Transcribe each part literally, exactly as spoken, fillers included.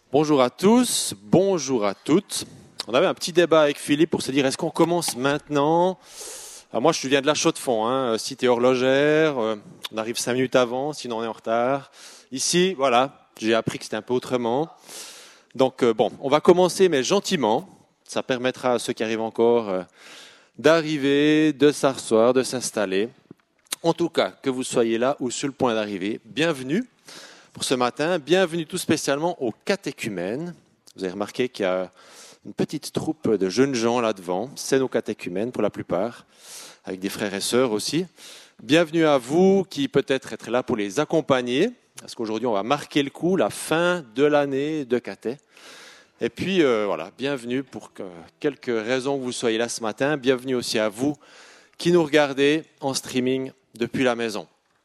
Bonjour à tous, bonjour à toutes. On avait un petit débat avec Philippe pour se dire est-ce qu'on commence maintenant ? Alors moi je viens de la Chaux-de-Fonds, hein, cité horlogère, euh, on arrive cinq minutes avant, sinon on est en retard. Ici, voilà, j'ai appris que c'était un peu autrement. Donc euh, bon, on va commencer mais gentiment. Ça permettra à ceux qui arrivent encore euh, d'arriver, de s'asseoir, de s'installer. En tout cas, que vous soyez là ou sur le point d'arriver, bienvenue pour ce matin. Bienvenue tout spécialement aux catéchumènes. Vous avez remarqué qu'il y a une petite troupe de jeunes gens là devant. C'est nos catéchumènes pour la plupart, avec des frères et sœurs aussi. Bienvenue à vous qui peut-être êtes là pour les accompagner, parce qu'aujourd'hui on va marquer le coup, la fin de l'année de caté. Et puis euh, voilà, bienvenue pour que, quelques raisons que vous soyez là ce matin. Bienvenue aussi à vous qui nous regardez en streaming depuis la maison.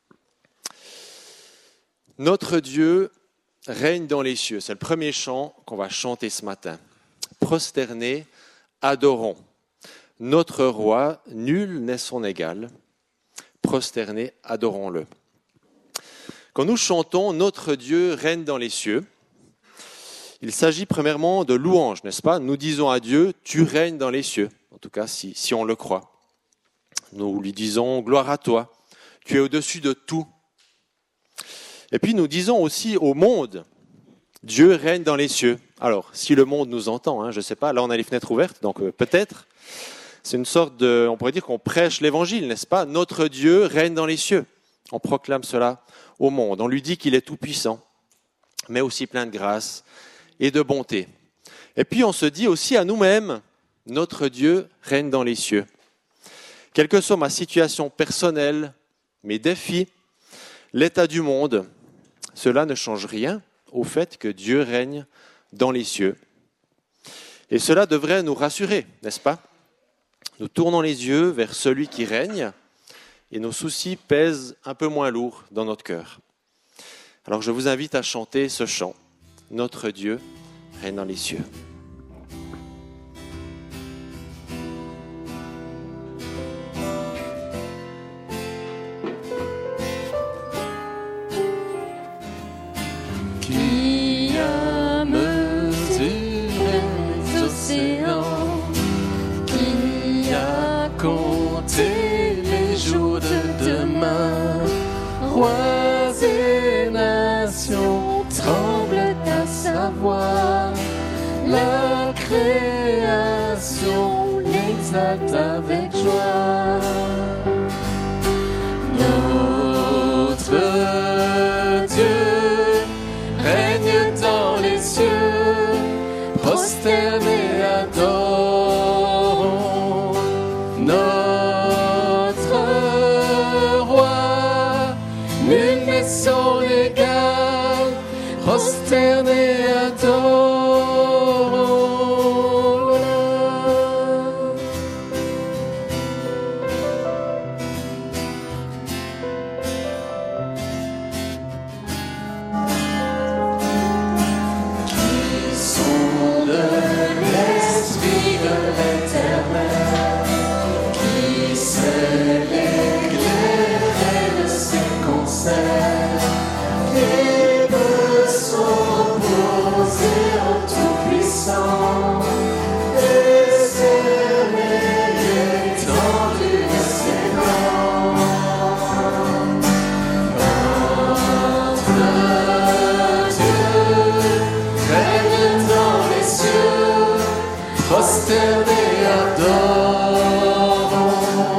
Notre Dieu règne dans les cieux. C'est le premier chant qu'on va chanter ce matin. Prosternés, adorons. Notre roi, nul n'est son égal. Prosternés, adorons-le. Quand nous chantons « Notre Dieu règne dans les cieux », il s'agit premièrement de louange, n'est-ce pas ? Nous disons à Dieu « Tu règnes dans les cieux », en tout cas si, si on le croit. Nous lui disons « Gloire à toi, tu es au-dessus de tout ». Et puis nous disons aussi au monde, Dieu règne dans les cieux. Alors, si le monde nous entend, hein, je ne sais pas, là on a les fenêtres ouvertes, donc euh, peut-être, c'est une sorte de, on pourrait dire qu'on prêche l'évangile, n'est-ce pas ? Notre Dieu règne dans les cieux. On proclame cela au monde. On lui dit qu'il est tout-puissant, mais aussi plein de grâce et de bonté. Et puis on se dit aussi à nous-mêmes, notre Dieu règne dans les cieux. Quelle que soit ma situation personnelle, mes défis, l'état du monde, cela ne change rien au fait que Dieu règne dans les cieux. Et cela devrait nous rassurer, n'est-ce pas ? Nous tournons les yeux vers celui qui règne et nos soucis pèsent un peu moins lourd dans notre cœur. Alors je vous invite à chanter ce chant. Notre Dieu règne dans les cieux. Rois et nations tremblent à sa voix. La création l'exalte avec joie. Notre Dieu règne dans les cieux, prosterné adorons notre roi. Nul n'est son égal, prosterné adorons-le. Qui sont de l'esprit de l'Éternel, qui sait l'éclairer de ses conseils, et de s'opposer au Tout-Puissant, et cerner l'étendue de ses rangs. Notre Dieu règne dans les cieux, prosterné adorons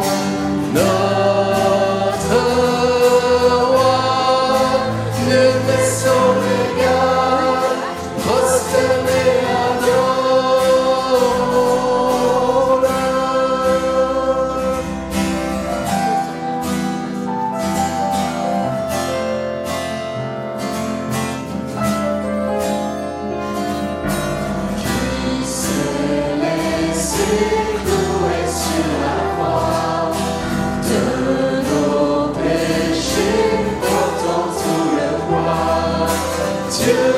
notre roi. Nul n'est son égal, prosterné adorons-le. Qui s'est laissé clouer sur la croix, de nos péchés portant tout le poids. Dieu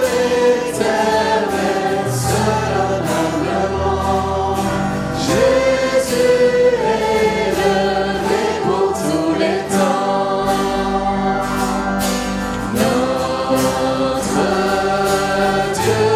éternel se donne humblement. Jésus élevé pour tous les temps. Notre Dieu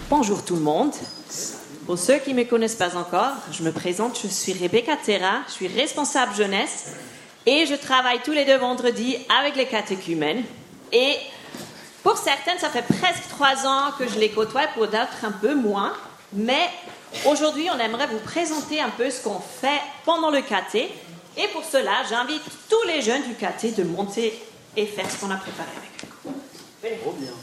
Bonjour tout le monde. Pour ceux qui ne me connaissent pas encore, je me présente, je suis Rebecca Terra, je suis responsable jeunesse et je travaille tous les deux vendredis avec les catéchumènes. Et pour certaines, ça fait presque trois ans que je les côtoie, pour d'autres un peu moins. Mais aujourd'hui, on aimerait vous présenter un peu ce qu'on fait pendant le caté. Et pour cela, j'invite tous les jeunes du caté de monter et faire ce qu'on a préparé avec eux. Venez. Trop bien.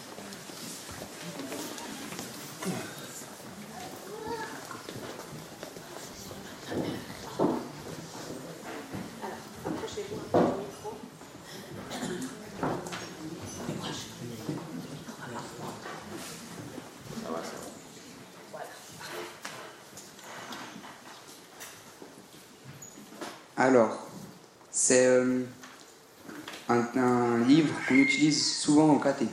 Alors, c'est euh, un, un livre qu'on utilise souvent au caté.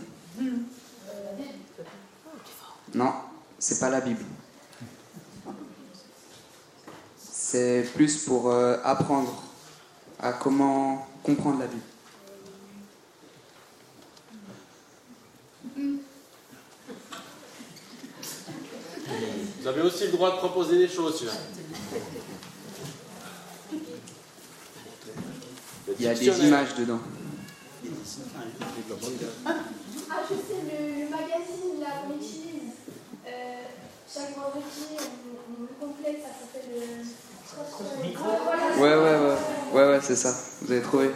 Non, c'est pas la Bible. C'est plus pour euh, apprendre à comment comprendre la Bible. Vous avez aussi le droit de proposer des choses, celui-là. Il y a des images dedans. Ah, je sais, le, le magazine là qu'on utilise euh, chaque vendredi, on, on le complète, ça s'appelle le micro. Ouais, ouais, ouais, ouais, ouais, c'est ça. Vous avez trouvé.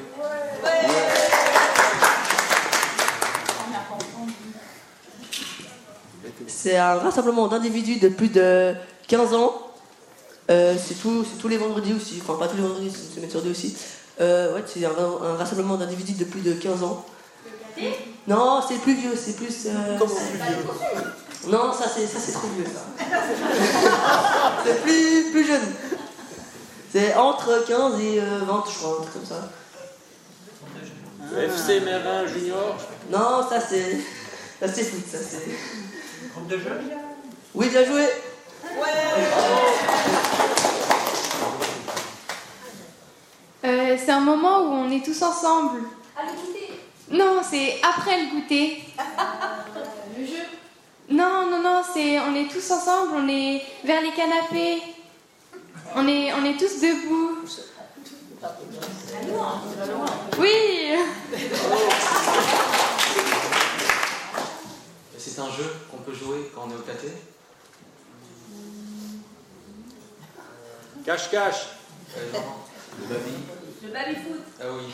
C'est un rassemblement d'individus de plus de quinze ans. Euh, c'est, tout, c'est tous les vendredis aussi. Enfin, pas tous les vendredis, c'est une semaine sur deux aussi. Euh, ouais, c'est un, un rassemblement d'individus de plus de quinze ans. Non, c'est plus vieux, c'est plus... Euh, Comment plus vieux? Non, ça c'est, ça c'est trop vieux, ça. C'est plus, plus jeune. C'est entre quinze et vingt, je crois, un truc comme ça. F C Mérin Junior. Non, ça c'est... Ça c'est foot, ça c'est... Groupe de jeunes? Oui, bien joué. Euh, c'est un moment où on est tous ensemble. Ah, le goûter. Non, c'est après le goûter. Le jeu. Non, non, non, c'est on est tous ensemble, on est vers les canapés. On est, on est tous debout. Oui. C'est un jeu qu'on peut jouer quand on est au caté. Cache-cache. Euh, non, non. Le baby. Le baby-foot. Ah oui.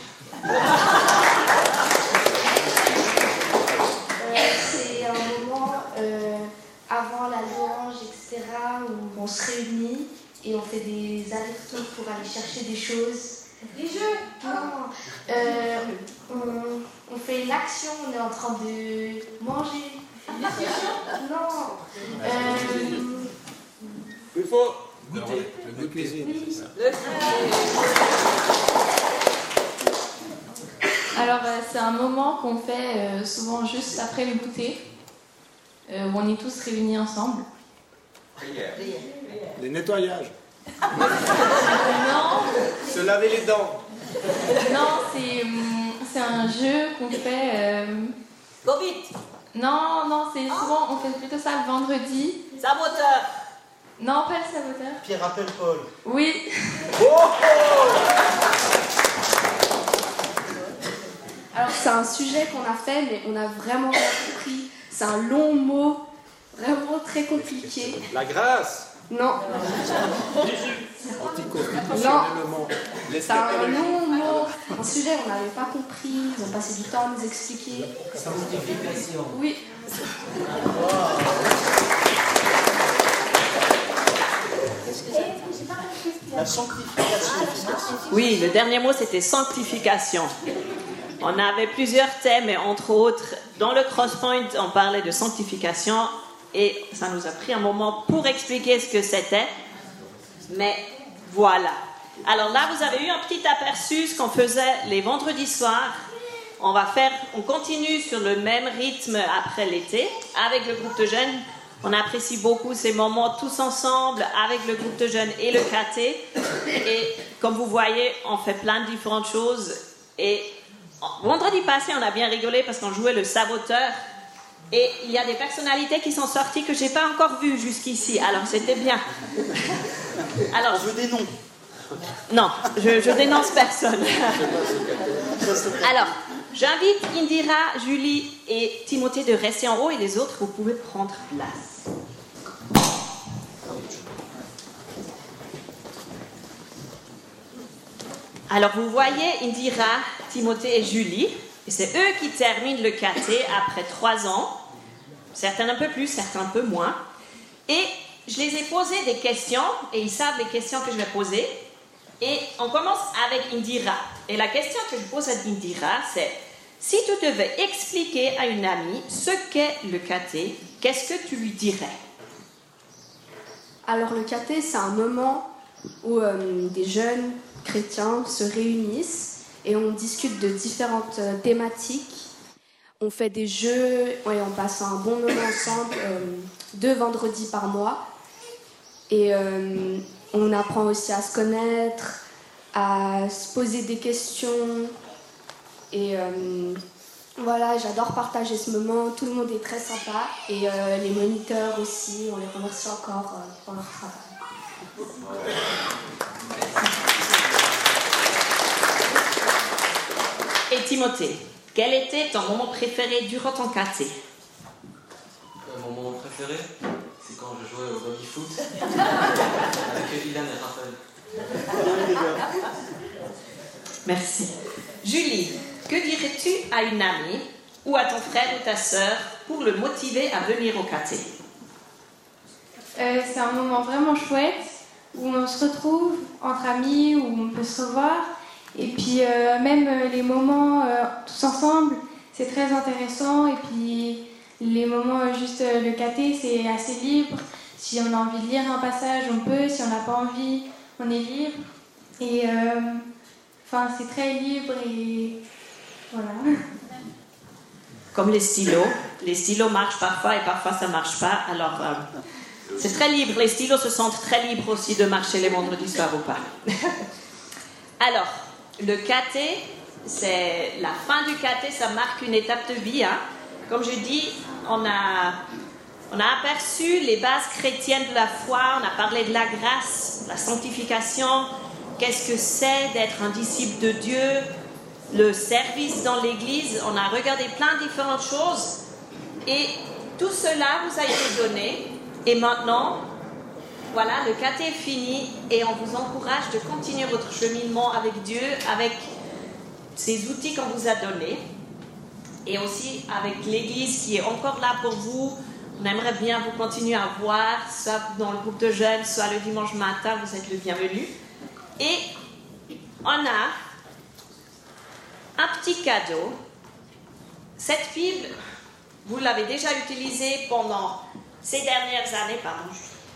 Euh, c'est un moment euh, avant la louange, et cetera, où on se réunit et on fait des allers-retours pour aller chercher des choses. Les jeux. Non, euh, on, on fait une action, on est en train de manger. Non. Euh, Il faut. Goûter. Le goût de cuisine. Alors, euh, c'est un moment qu'on fait euh, souvent juste après le goûter, euh, où on est tous réunis ensemble. Les nettoyages. Non, Se laver les dents. non, c'est, hum, c'est un jeu qu'on fait. euh, Go vite. Non, non, c'est souvent, on fait plutôt ça le vendredi. Saboteur. Non, pas le saboteur. Pierre appelle Paul. Oui. Alors, c'est un sujet qu'on a fait, mais on a vraiment pas compris. C'est un long mot, vraiment très compliqué. La grâce. Non. Anticonstitutionnellement. C'est un long mot, un sujet qu'on n'avait pas compris. Ils ont passé du temps à nous expliquer. Sanctification. Oui. La sanctification. Oui, le dernier mot, c'était sanctification. On avait plusieurs thèmes, et entre autres, dans le Crosspoint, on parlait de sanctification, et ça nous a pris un moment pour expliquer ce que c'était. Mais voilà. Alors là, vous avez eu un petit aperçu de ce qu'on faisait les vendredis soirs. On va faire, on continue sur le même rythme après l'été, avec le groupe de jeunes. On apprécie beaucoup ces moments tous ensemble avec le groupe de jeunes et le caté. Et comme vous voyez, on fait plein de différentes choses. Et vendredi passé, on a bien rigolé parce qu'on jouait le saboteur. Et il y a des personnalités qui sont sorties que je n'ai pas encore vues jusqu'ici. Alors, c'était bien. Alors, Je veux des noms. non, je, je dénonce personne. Alors, j'invite Indira, Julie et Timothée de rester en haut et les autres, vous pouvez prendre place. Alors, vous voyez Indira, Timothée et Julie, et c'est eux qui terminent le caté après trois ans. Certains un peu plus, certains un peu moins. Et je les ai posé des questions, et ils savent les questions que je vais poser. Et on commence avec Indira. Et la question que je pose à Indira, c'est si tu devais expliquer à une amie ce qu'est le caté, qu'est-ce que tu lui dirais? Alors le caté, c'est un moment où euh, des jeunes chrétiens se réunissent et on discute de différentes euh, thématiques. On fait des jeux et on passe un bon moment ensemble, euh, deux vendredis par mois. Et euh, on apprend aussi à se connaître, à se poser des questions. Et euh, voilà, j'adore partager ce moment. Tout le monde est très sympa. Et euh, les moniteurs aussi, on les remercie encore euh, pour leur travail. Et Timothée, quel était ton moment préféré durant ton caté? Euh, Mon moment préféré, c'est quand je jouais au baby-foot avec Ilan et Raphaël. Merci. Julie, que dirais-tu à une amie ou à ton frère ou ta sœur pour le motiver à venir au caté? Euh, c'est un moment vraiment chouette où on se retrouve entre amis, où on peut se revoir. Et puis euh, même euh, les moments euh, tous ensemble, c'est très intéressant. Et puis les moments euh, juste euh, le caté, c'est assez libre. Si on a envie de lire un passage, on peut. Si on n'a pas envie, on est libre. Et euh, enfin, c'est très libre et voilà. Comme les stylos. Les stylos marchent parfois et parfois ça ne marche pas. Alors, euh, c'est très libre. Les stylos se sentent très libres aussi de marcher les vendredis soirs ou pas. Alors, le caté, c'est la fin du caté, ça marque une étape de vie. Hein. Comme je dis, on a, on a aperçu les bases chrétiennes de la foi, on a parlé de la grâce, de la sanctification, qu'est-ce que c'est d'être un disciple de Dieu, le service dans l'Église, on a regardé plein de différentes choses et tout cela vous a été donné et maintenant, voilà, le caté est fini et on vous encourage de continuer votre cheminement avec Dieu, avec ces outils qu'on vous a donnés et aussi avec l'Église qui est encore là pour vous. On aimerait bien vous continuer à voir, soit dans le groupe de jeunes, soit le dimanche matin, vous êtes le bienvenu. Et on a un petit cadeau. Cette Bible, vous l'avez déjà utilisée pendant ces dernières années, pardon.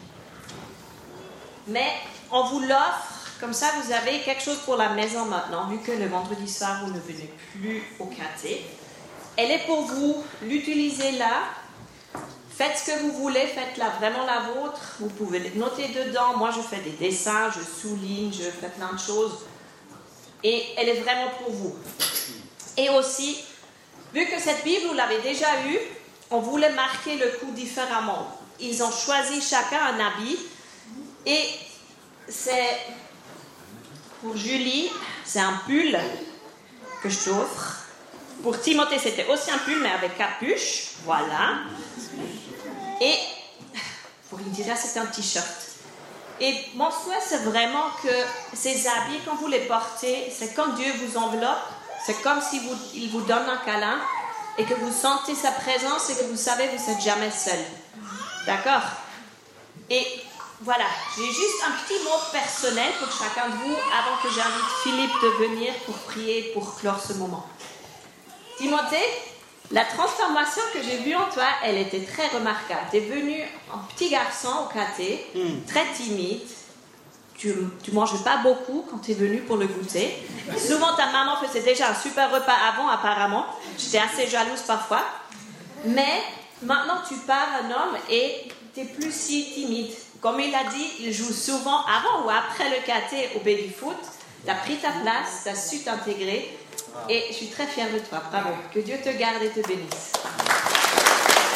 Mais on vous l'offre, comme ça vous avez quelque chose pour la maison maintenant, vu que le vendredi soir vous ne venez plus au caté. Elle est pour vous, l'utilisez-la, faites ce que vous voulez, faites-la vraiment la vôtre, vous pouvez noter dedans, moi je fais des dessins, je souligne, je fais plein de choses, et elle est vraiment pour vous. Et aussi, vu que cette Bible vous l'avez déjà eue, on voulait marquer le coup différemment. Ils ont choisi chacun un habit, et c'est pour Julie, c'est un pull que je t'offre. Pour Timothée, c'était aussi un pull, mais avec capuche. Voilà. Et pour Indira, c'était un t-shirt. Et mon souhait, c'est vraiment que ces habits, quand vous les portez, c'est comme Dieu vous enveloppe. C'est comme si vous, il vous donne un câlin et que vous sentez sa présence et que vous savez que vous n'êtes jamais seul. D'accord? Et voilà, j'ai juste un petit mot personnel pour chacun de vous avant que j'invite Philippe de venir pour prier, pour clore ce moment. Timothée, la transformation que j'ai vue en toi, elle était très remarquable. Tu es venu un petit garçon au caté, mm. très timide. Tu ne mangeais pas beaucoup quand tu es venu pour le goûter. Souvent, ta maman faisait déjà un super repas avant, apparemment. J'étais assez jalouse parfois. Mais maintenant, tu pars un homme et tu n'es plus si timide. Comme il a dit, il joue souvent avant ou après le caté au baby-foot. Tu as pris ta place, tu as su t'intégrer. Et je suis très fière de toi. Bravo. Que Dieu te garde et te bénisse.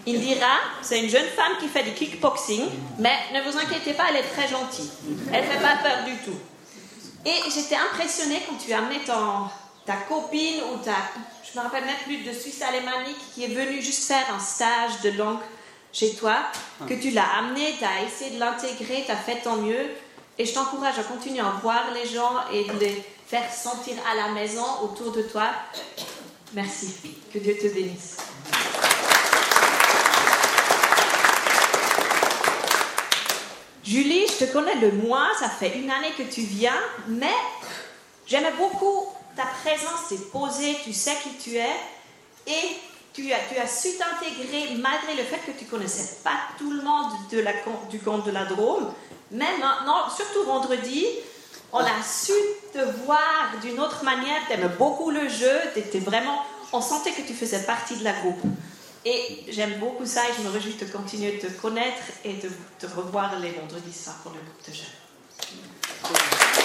Indira, c'est une jeune femme qui fait du kickboxing, mais ne vous inquiétez pas, elle est très gentille. Elle ne fait pas peur du tout. Et j'étais impressionnée quand tu as amené ton, ta copine ou ta... Je me rappelle même plus, de Suisse alémanique qui est venue juste faire un stage de langue chez toi, que tu l'as amenée, tu as essayé de l'intégrer, tu as fait ton mieux. Et je t'encourage à continuer à voir les gens et de les faire sentir à la maison autour de toi. Merci. Que Dieu te bénisse. Julie, je te connais le moins, ça fait une année que tu viens, mais j'aimais beaucoup ta présence, t'es posée, tu sais qui tu es, et tu as, tu as su t'intégrer malgré le fait que tu ne connaissais pas tout le monde de la, du camp de la Drôme. Mais maintenant, surtout vendredi, on a su te voir d'une autre manière, tu aimais beaucoup le jeu, t'étais vraiment, on sentait que tu faisais partie de la groupe. Et j'aime beaucoup ça et je me réjouis de continuer de te connaître et de te revoir les vendredis soirs pour le groupe de jeunes.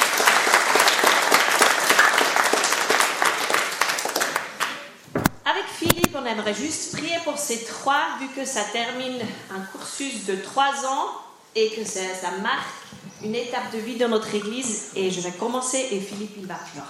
Avec Philippe, on aimerait juste prier pour ces trois, vu que ça termine un cursus de trois ans et que ça, ça marque une étape de vie dans notre Église. Et je vais commencer et Philippe, il va clore.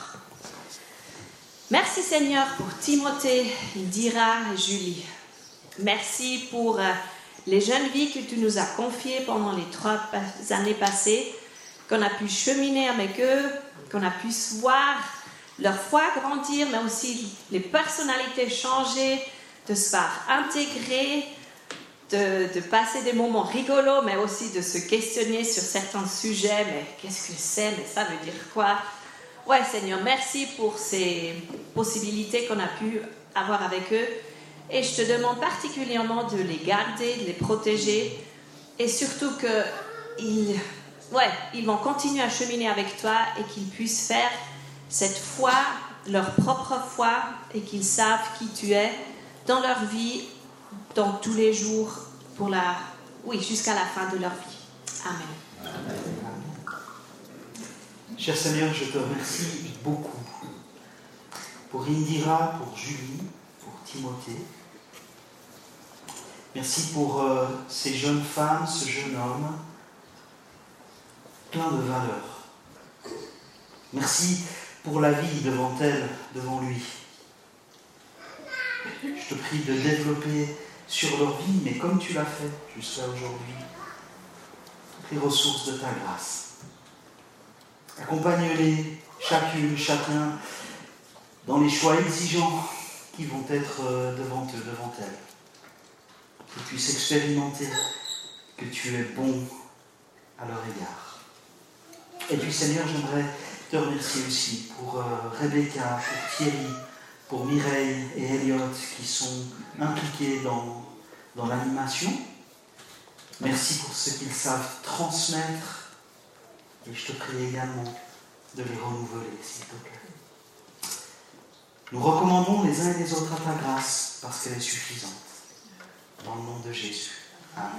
Merci Seigneur pour Timothée, Indira et Julie. Merci pour euh, les jeunes vies que tu nous as confiées pendant les trois années passées, qu'on a pu cheminer avec eux, qu'on a pu voir leur foi grandir, mais aussi les personnalités changer, de se faire intégrer, de, de passer des moments rigolos, mais aussi de se questionner sur certains sujets. Mais qu'est-ce que c'est? Mais ça veut dire quoi? Ouais, Seigneur, merci pour ces possibilités qu'on a pu avoir avec eux. Et je te demande particulièrement de les garder, de les protéger, et surtout qu'ils ouais, ils vont continuer à cheminer avec toi et qu'ils puissent faire cette foi, leur propre foi, et qu'ils savent qui tu es dans leur vie, dans tous les jours, pour la, oui, jusqu'à la fin de leur vie. Amen. Amen. Cher Seigneur, je te remercie beaucoup pour Indira, pour Julie, pour Timothée. Merci pour euh, ces jeunes femmes, ce jeune homme, plein de valeurs. Merci pour la vie devant elle, devant lui. Je te prie de développer sur leur vie, mais comme tu l'as fait jusqu'à aujourd'hui, toutes les ressources de ta grâce. Accompagne-les, chacune, chacun, dans les choix exigeants qui vont être devant eux, devant elles. Qu'ils puissent expérimenter que tu es bon à leur égard. Et puis Seigneur, j'aimerais te remercier aussi pour euh, Rebecca, pour Thierry, pour Mireille et Elliot qui sont impliqués dans, dans l'animation. Merci pour ce qu'ils savent transmettre. Et je te prie également de les renouveler, s'il te plaît. Nous recommandons les uns et les autres à ta grâce, parce qu'elle est suffisante. Dans le nom de Jésus. Amen.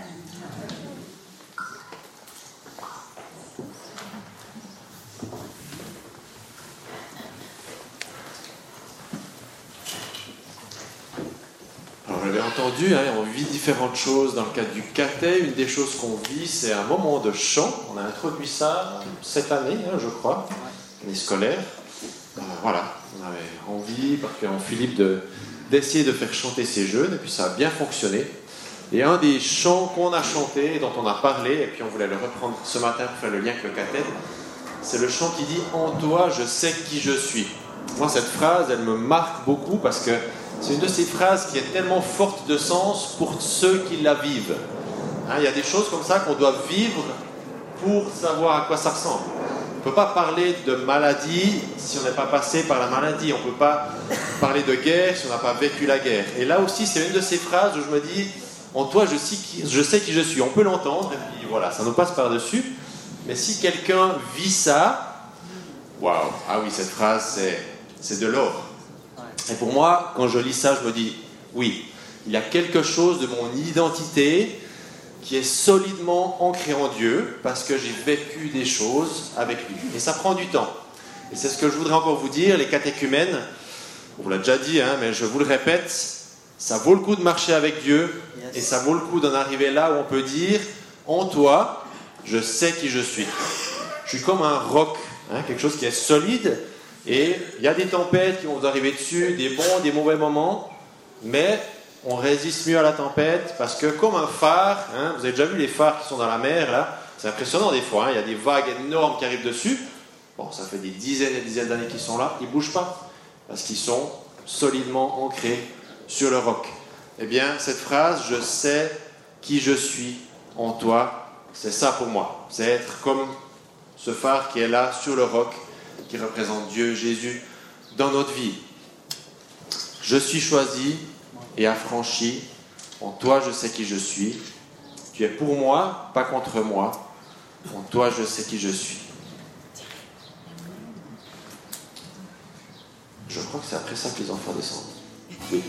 Alors, j'avais entendu, hein, on vit différentes choses dans le cadre du caté. Une des choses qu'on vit, c'est un moment de chant. On a introduit ça cette année, hein, je crois, année scolaire. Euh, voilà, on avait envie, particulièrement Philippe, de, d'essayer de faire chanter ces jeunes, et puis ça a bien fonctionné. Et un des chants qu'on a chanté, dont on a parlé, et puis on voulait le reprendre ce matin pour faire le lien avec le caté, c'est le chant qui dit « En toi, je sais qui je suis ». Moi, cette phrase, elle me marque beaucoup parce que c'est une de ces phrases qui est tellement forte de sens pour ceux qui la vivent. Hein, il y a des choses comme ça qu'on doit vivre pour savoir à quoi ça ressemble. On ne peut pas parler de maladie si on n'est pas passé par la maladie. On ne peut pas parler de guerre si on n'a pas vécu la guerre. Et là aussi, c'est une de ces phrases où je me dis « En toi, je sais qui je, sais qui je suis ». On peut l'entendre et puis voilà, ça nous passe par-dessus. Mais si quelqu'un vit ça, waouh, ah oui, cette phrase, c'est, c'est de l'or. Et pour moi, quand je lis ça, je me dis, oui, il y a quelque chose de mon identité qui est solidement ancré en Dieu parce que j'ai vécu des choses avec lui. Et ça prend du temps. Et c'est ce que je voudrais encore vous dire, les catéchumènes, on vous l'a déjà dit, hein, mais je vous le répète, Ça vaut le coup de marcher avec Dieu et ça vaut le coup d'en arriver là où on peut dire « En toi, je sais qui je suis ». Je suis comme un roc, hein, quelque chose qui est solide et il y a des tempêtes qui vont vous arriver dessus, des bons, des mauvais moments, mais on résiste mieux à la tempête parce que comme un phare, hein, vous avez déjà vu les phares qui sont dans la mer là, c'est impressionnant des fois, hein, il y a des vagues énormes qui arrivent dessus. Bon, ça fait des dizaines et des dizaines d'années qu'ils sont là, ils ne bougent pas parce qu'ils sont solidement ancrés sur le roc. Eh bien, cette phrase, je sais qui je suis en toi, c'est ça pour moi. C'est être comme ce phare qui est là sur le roc, qui représente Dieu, Jésus, dans notre vie. Je suis choisi et affranchi. En toi, je sais qui je suis. Tu es pour moi, pas contre moi. En toi, je sais qui je suis. Je crois que c'est après ça que les enfants descendent. Oui.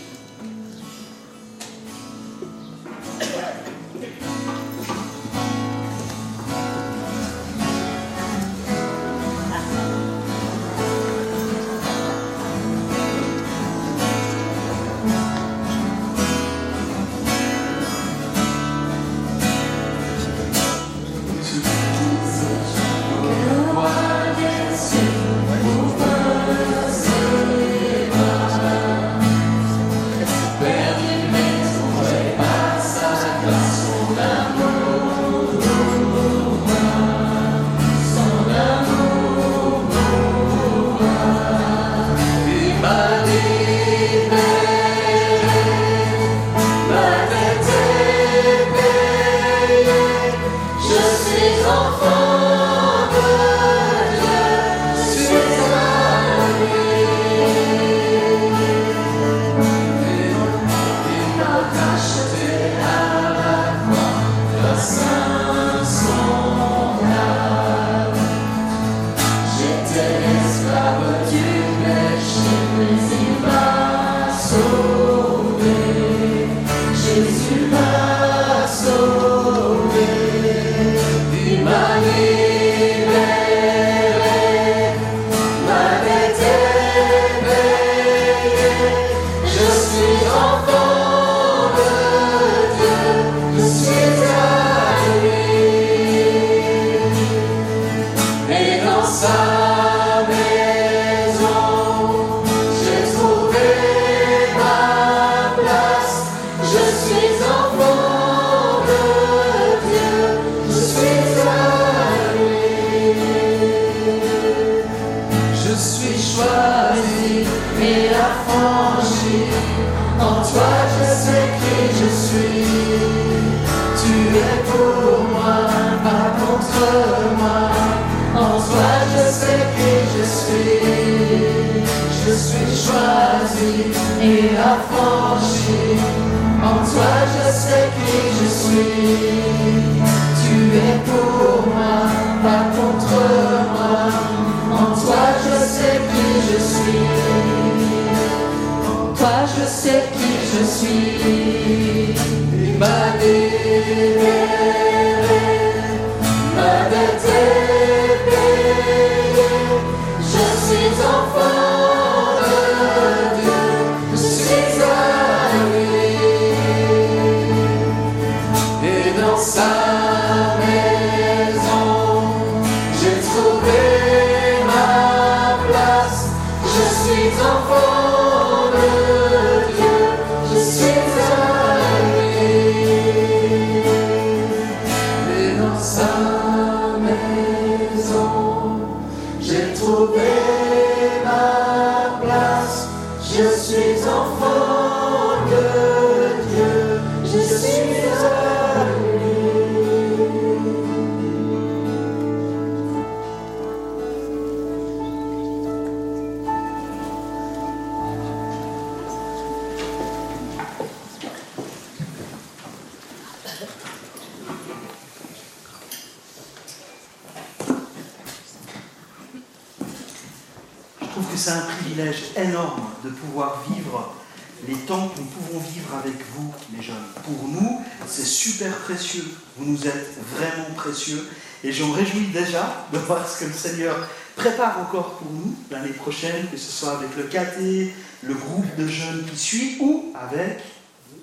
C'est un privilège énorme de pouvoir vivre les temps que nous pouvons vivre avec vous, les jeunes. Pour nous, c'est super précieux. Vous nous êtes vraiment précieux. Et je me réjouis déjà de voir ce que le Seigneur prépare encore pour nous l'année prochaine, que ce soit avec le K T, le groupe de jeunes qui suit, ou avec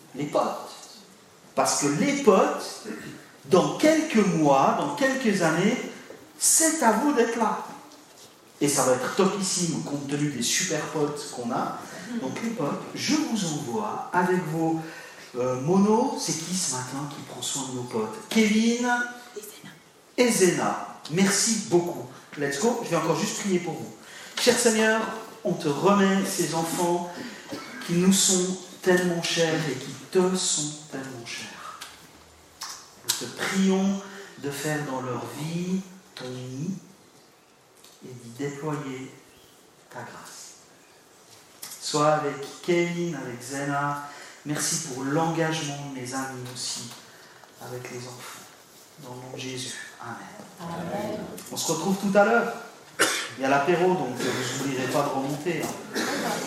les potes. Parce que les potes, dans quelques mois, dans quelques années, c'est à vous d'être là. Et ça va être topissime compte tenu des super potes qu'on a. Donc les potes, je vous envoie avec vos euh, monos. C'est qui ce matin qui prend soin de nos potes? Kevin et Zéna. Merci beaucoup. Let's go. Je vais encore juste prier pour vous. Cher Seigneur, on te remet ces enfants qui nous sont tellement chers et qui te sont tellement chers. Nous te prions de faire dans leur vie ton nid et d'y déployer ta grâce. Sois avec Kevin, avec Zéna. Merci pour l'engagement de mes amis aussi avec les enfants. Dans le nom de Jésus. Amen. Amen. On se retrouve tout à l'heure. Il y a l'apéro, donc vous n'oublierez pas de remonter. Hein.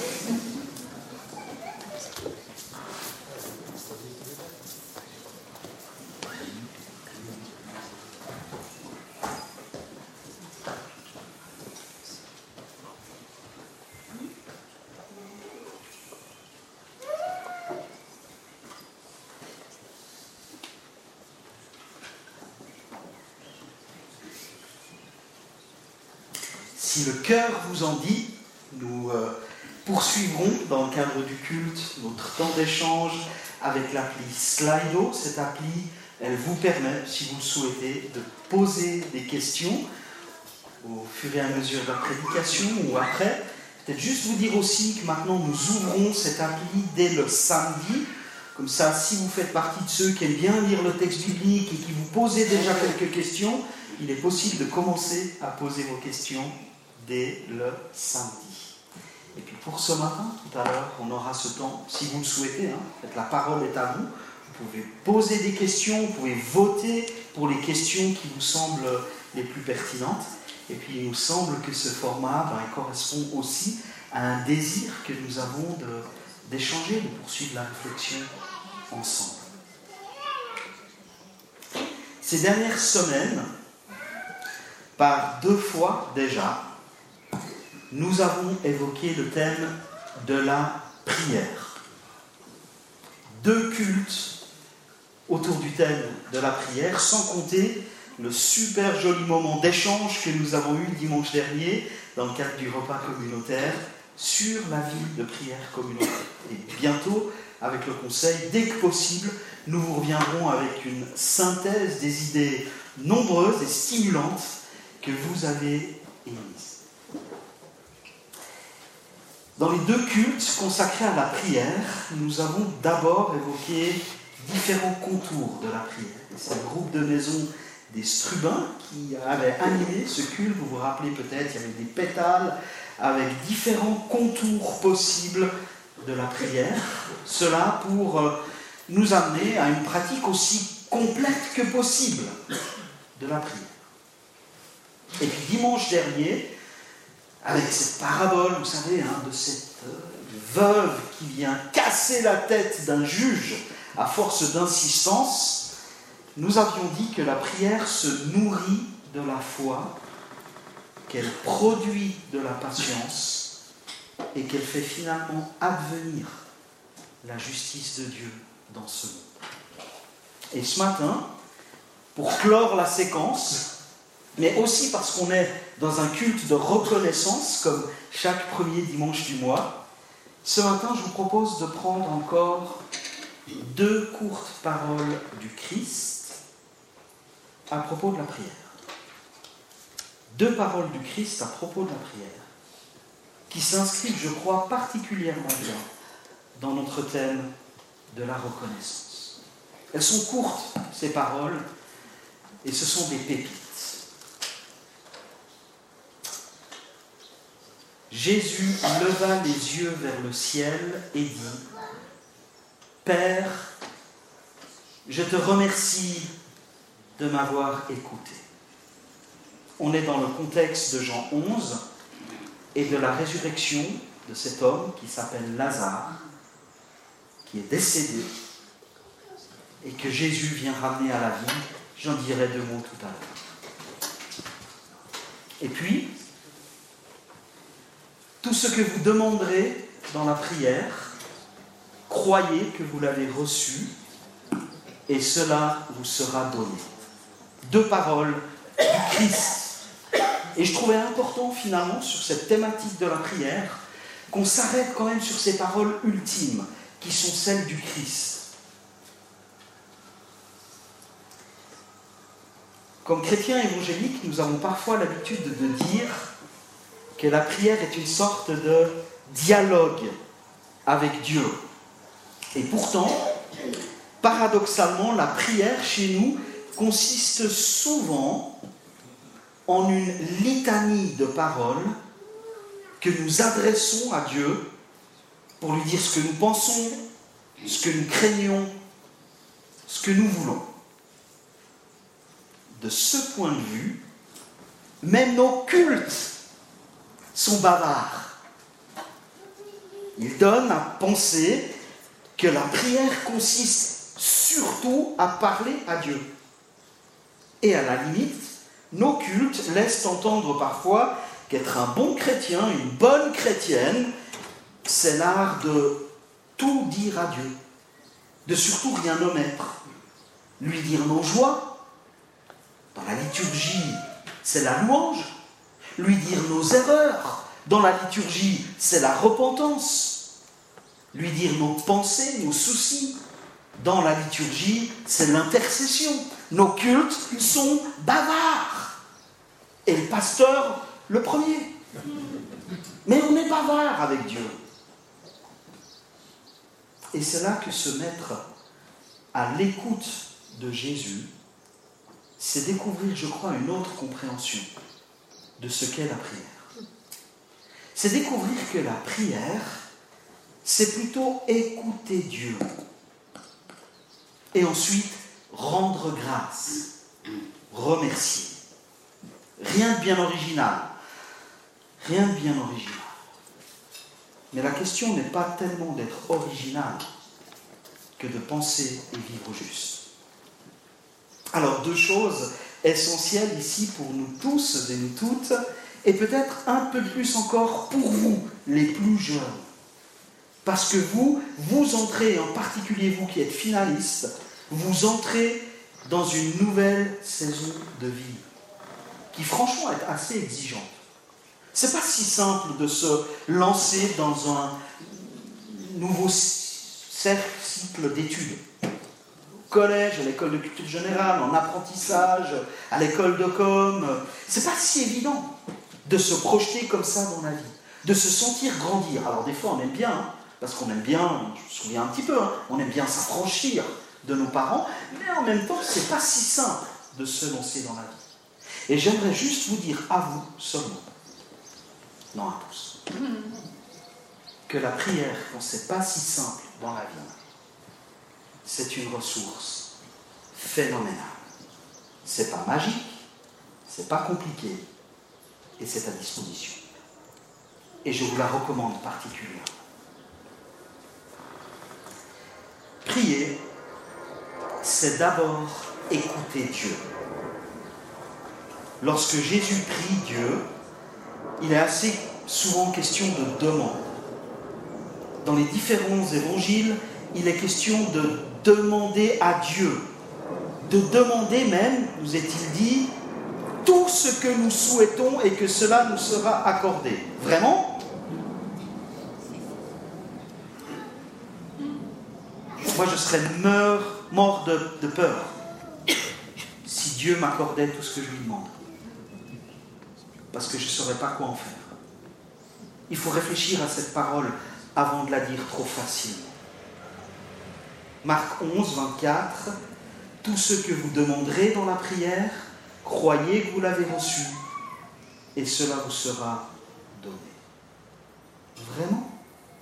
Si le cœur vous en dit, nous euh, poursuivrons dans le cadre du culte notre temps d'échange avec l'appli Slido. Cette appli, elle vous permet, si vous le souhaitez, de poser des questions au fur et à mesure de la prédication ou après. Peut-être juste vous dire aussi que maintenant nous ouvrons cette appli dès le samedi. Comme ça, si vous faites partie de ceux qui aiment bien lire le texte biblique et qui vous posez déjà quelques questions, il est possible de commencer à poser vos questions dès le samedi. Et puis pour ce matin, tout à l'heure, on aura ce temps, si vous le souhaitez, hein, la parole est à vous. Vous pouvez poser des questions, vous pouvez voter pour les questions qui vous semblent les plus pertinentes. Et puis il nous semble que ce format ben, correspond aussi à un désir que nous avons de, d'échanger, de poursuivre la réflexion ensemble. Ces dernières semaines, par deux fois déjà, nous avons évoqué le thème de la prière. Deux cultes autour du thème de la prière, sans compter le super joli moment d'échange que nous avons eu dimanche dernier dans le cadre du repas communautaire sur la vie de prière communautaire. Et bientôt, avec le conseil, dès que possible, nous vous reviendrons avec une synthèse des idées nombreuses et stimulantes que vous avez émises. Dans les deux cultes consacrés à la prière, nous avons d'abord évoqué différents contours de la prière. Et c'est le groupe de maison des Strubins qui avait animé ce culte. Vous vous rappelez peut-être, il y avait des pétales avec différents contours possibles de la prière. Cela pour nous amener à une pratique aussi complète que possible de la prière. Et puis dimanche dernier, avec cette parabole, vous savez, hein, de cette euh, veuve qui vient casser la tête d'un juge à force d'insistance, nous avions dit que la prière se nourrit de la foi, qu'elle produit de la patience et qu'elle fait finalement advenir la justice de Dieu dans ce monde. Et ce matin, pour clore la séquence, mais aussi parce qu'on est dans un culte de reconnaissance, comme chaque premier dimanche du mois, ce matin, je vous propose de prendre encore deux courtes paroles du Christ à propos de la prière. Deux paroles du Christ à propos de la prière, qui s'inscrivent, je crois, particulièrement bien dans notre thème de la reconnaissance. Elles sont courtes, ces paroles, et ce sont des pépites. Jésus leva les yeux vers le ciel et dit « Père, je te remercie de m'avoir écouté. » On est dans le contexte de Jean onze et de la résurrection de cet homme qui s'appelle Lazare, qui est décédé et que Jésus vient ramener à la vie. J'en dirai deux mots tout à l'heure. Et puis, tout ce que vous demanderez dans la prière, croyez que vous l'avez reçu, et cela vous sera donné. Deux paroles du Christ. Et je trouvais important finalement sur cette thématique de la prière qu'on s'arrête quand même sur ces paroles ultimes qui sont celles du Christ. Comme chrétiens évangéliques, nous avons parfois l'habitude de dire que la prière est une sorte de dialogue avec Dieu. Et pourtant, paradoxalement, la prière chez nous consiste souvent en une litanie de paroles que nous adressons à Dieu pour lui dire ce que nous pensons, ce que nous craignons, ce que nous voulons. De ce point de vue, même nos cultes sont bavards. Ils donnent à penser que la prière consiste surtout à parler à Dieu. Et à la limite, nos cultes laissent entendre parfois qu'être un bon chrétien, une bonne chrétienne, c'est l'art de tout dire à Dieu, de surtout rien omettre, lui dire nos joies. Dans la liturgie, c'est la louange. Lui dire nos erreurs. Dans la liturgie, c'est la repentance. Lui dire nos pensées, nos soucis. Dans la liturgie, c'est l'intercession. Nos cultes sont bavards. Et le pasteur, le premier. Mais on est bavard avec Dieu. Et c'est là que se mettre à l'écoute de Jésus, c'est découvrir, je crois, une autre compréhension de ce qu'est la prière. C'est découvrir que la prière, c'est plutôt écouter Dieu et ensuite rendre grâce, remercier. Rien de bien original, rien de bien original. Mais la question n'est pas tellement d'être original que de penser et vivre juste. Alors, deux choses essentielles ici pour nous tous et nous toutes, et peut-être un peu plus encore pour vous, les plus jeunes. Parce que vous, vous entrez, en particulier vous qui êtes finalistes, vous entrez dans une nouvelle saison de vie, qui franchement est assez exigeante. C'est pas si simple de se lancer dans un nouveau cycle d'études. Collège, à l'école de culture générale, en apprentissage, à l'école de com. C'est pas si évident de se projeter comme ça dans la vie, de se sentir grandir. Alors des fois on aime bien, hein, parce qu'on aime bien, je me souviens un petit peu, hein, on aime bien s'affranchir de nos parents, mais en même temps c'est pas si simple de se lancer dans la vie. Et j'aimerais juste vous dire à vous seulement, non à tous, que la prière, quand c'est pas si simple dans la vie, c'est une ressource phénoménale. C'est pas magique, c'est pas compliqué, et c'est à disposition. Et je vous la recommande particulièrement. Prier, c'est d'abord écouter Dieu. Lorsque Jésus prie Dieu, il est assez souvent question de demande. Dans les différents évangiles, il est question de demander à Dieu, de demander même, nous est-il dit, tout ce que nous souhaitons et que cela nous sera accordé. Vraiment ? Moi, je serais mort, mort de, de peur si Dieu m'accordait tout ce que je lui demande. Parce que je ne saurais pas quoi en faire. Il faut réfléchir à cette parole avant de la dire trop facilement. Marc onze, vingt-quatre, « Tout ce que vous demanderez dans la prière, croyez que vous l'avez reçu, et cela vous sera donné. » Vraiment ?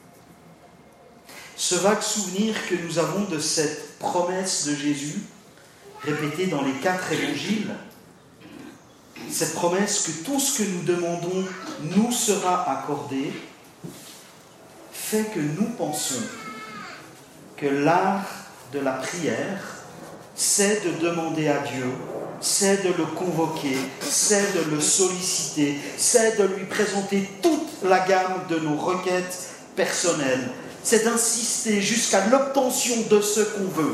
Ce vague souvenir que nous avons de cette promesse de Jésus, répétée dans les quatre évangiles, cette promesse que tout ce que nous demandons nous sera accordé, fait que nous pensons que l'art de la prière, c'est de demander à Dieu, c'est de le convoquer, c'est de le solliciter, c'est de lui présenter toute la gamme de nos requêtes personnelles, c'est d'insister jusqu'à l'obtention de ce qu'on veut.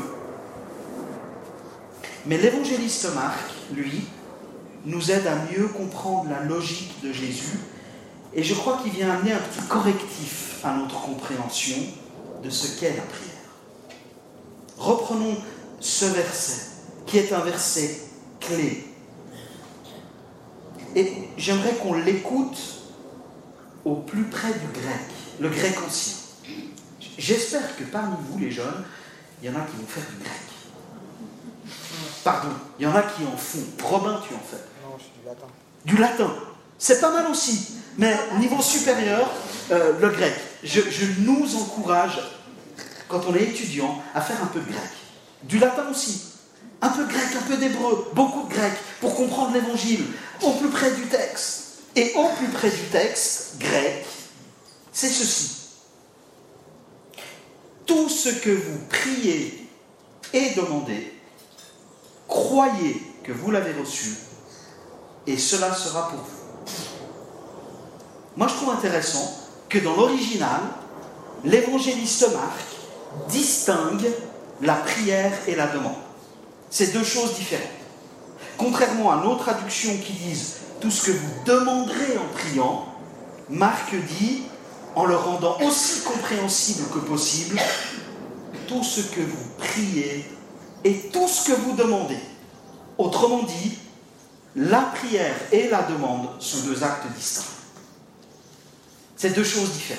Mais l'évangéliste Marc, lui, nous aide à mieux comprendre la logique de Jésus, et je crois qu'il vient amener un petit correctif à notre compréhension de ce qu'est la prière. Reprenons ce verset, qui est un verset clé. Et j'aimerais qu'on l'écoute au plus près du grec, le grec ancien. J'espère que parmi vous, les jeunes, il y en a qui vont faire du grec. Pardon, il y en a qui en font. Robin, tu en fais. Non, je suis du latin. Du latin. C'est pas mal aussi. Mais niveau supérieur, euh, le grec. Je, je nous encourage, quand on est étudiant, à faire un peu de grec. Du latin aussi. Un peu de grec, un peu d'hébreu, beaucoup de grec, pour comprendre l'évangile, au plus près du texte. Et au plus près du texte, grec, c'est ceci. Tout ce que vous priez et demandez, croyez que vous l'avez reçu, et cela sera pour vous. Moi, je trouve intéressant que dans l'original, l'évangéliste Marc distingue la prière et la demande. C'est deux choses différentes. Contrairement à nos traductions qui disent « tout ce que vous demanderez en priant », Marc dit, en le rendant aussi compréhensible que possible, « tout ce que vous priez et tout ce que vous demandez ». Autrement dit, la prière et la demande sont deux actes distincts. C'est deux choses différentes.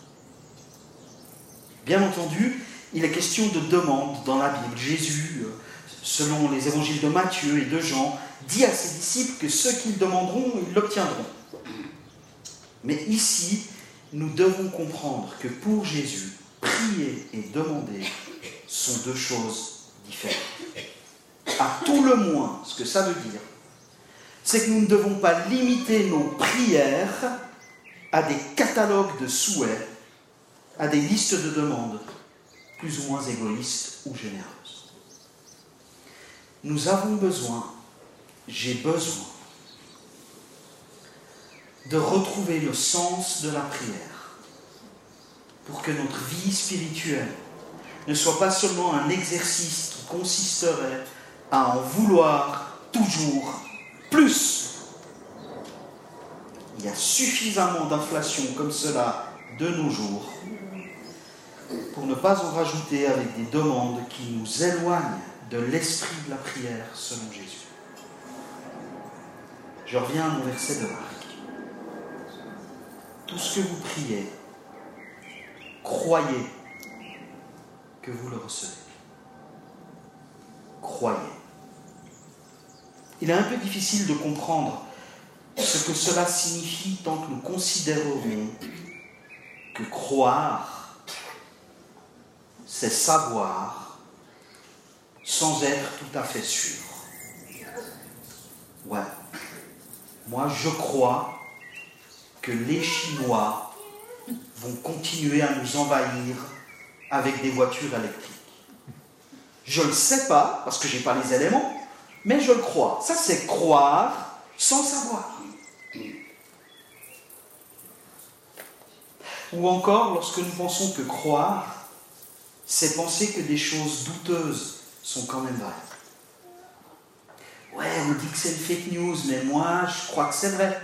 Bien entendu, il est question de demande dans la Bible. Jésus, selon les évangiles de Matthieu et de Jean, dit à ses disciples que ce qu'ils demanderont, ils l'obtiendront. Mais ici, nous devons comprendre que pour Jésus, prier et demander sont deux choses différentes. À tout le moins, ce que ça veut dire, c'est que nous ne devons pas limiter nos prières à des catalogues de souhaits, à des listes de demandes plus ou moins égoïstes ou généreuses. Nous avons besoin, j'ai besoin, de retrouver le sens de la prière pour que notre vie spirituelle ne soit pas seulement un exercice qui consisterait à en vouloir toujours plus. Il y a suffisamment d'inflation comme cela de nos jours pour ne pas en rajouter avec des demandes qui nous éloignent de l'esprit de la prière selon Jésus. Je reviens à mon verset de Marc. Tout ce que vous priez, croyez que vous le recevez. Croyez. Il est un peu difficile de comprendre ce que cela signifie tant que nous considérerons que croire, c'est savoir sans être tout à fait sûr. Ouais. Moi, je crois que les Chinois vont continuer à nous envahir avec des voitures électriques. Je ne le sais pas, parce que je n'ai pas les éléments, mais je le crois. Ça, c'est croire sans savoir. Ou encore, lorsque nous pensons que croire, c'est penser que des choses douteuses sont quand même vraies. Ouais, on dit que c'est une fake news, mais moi, je crois que c'est vrai.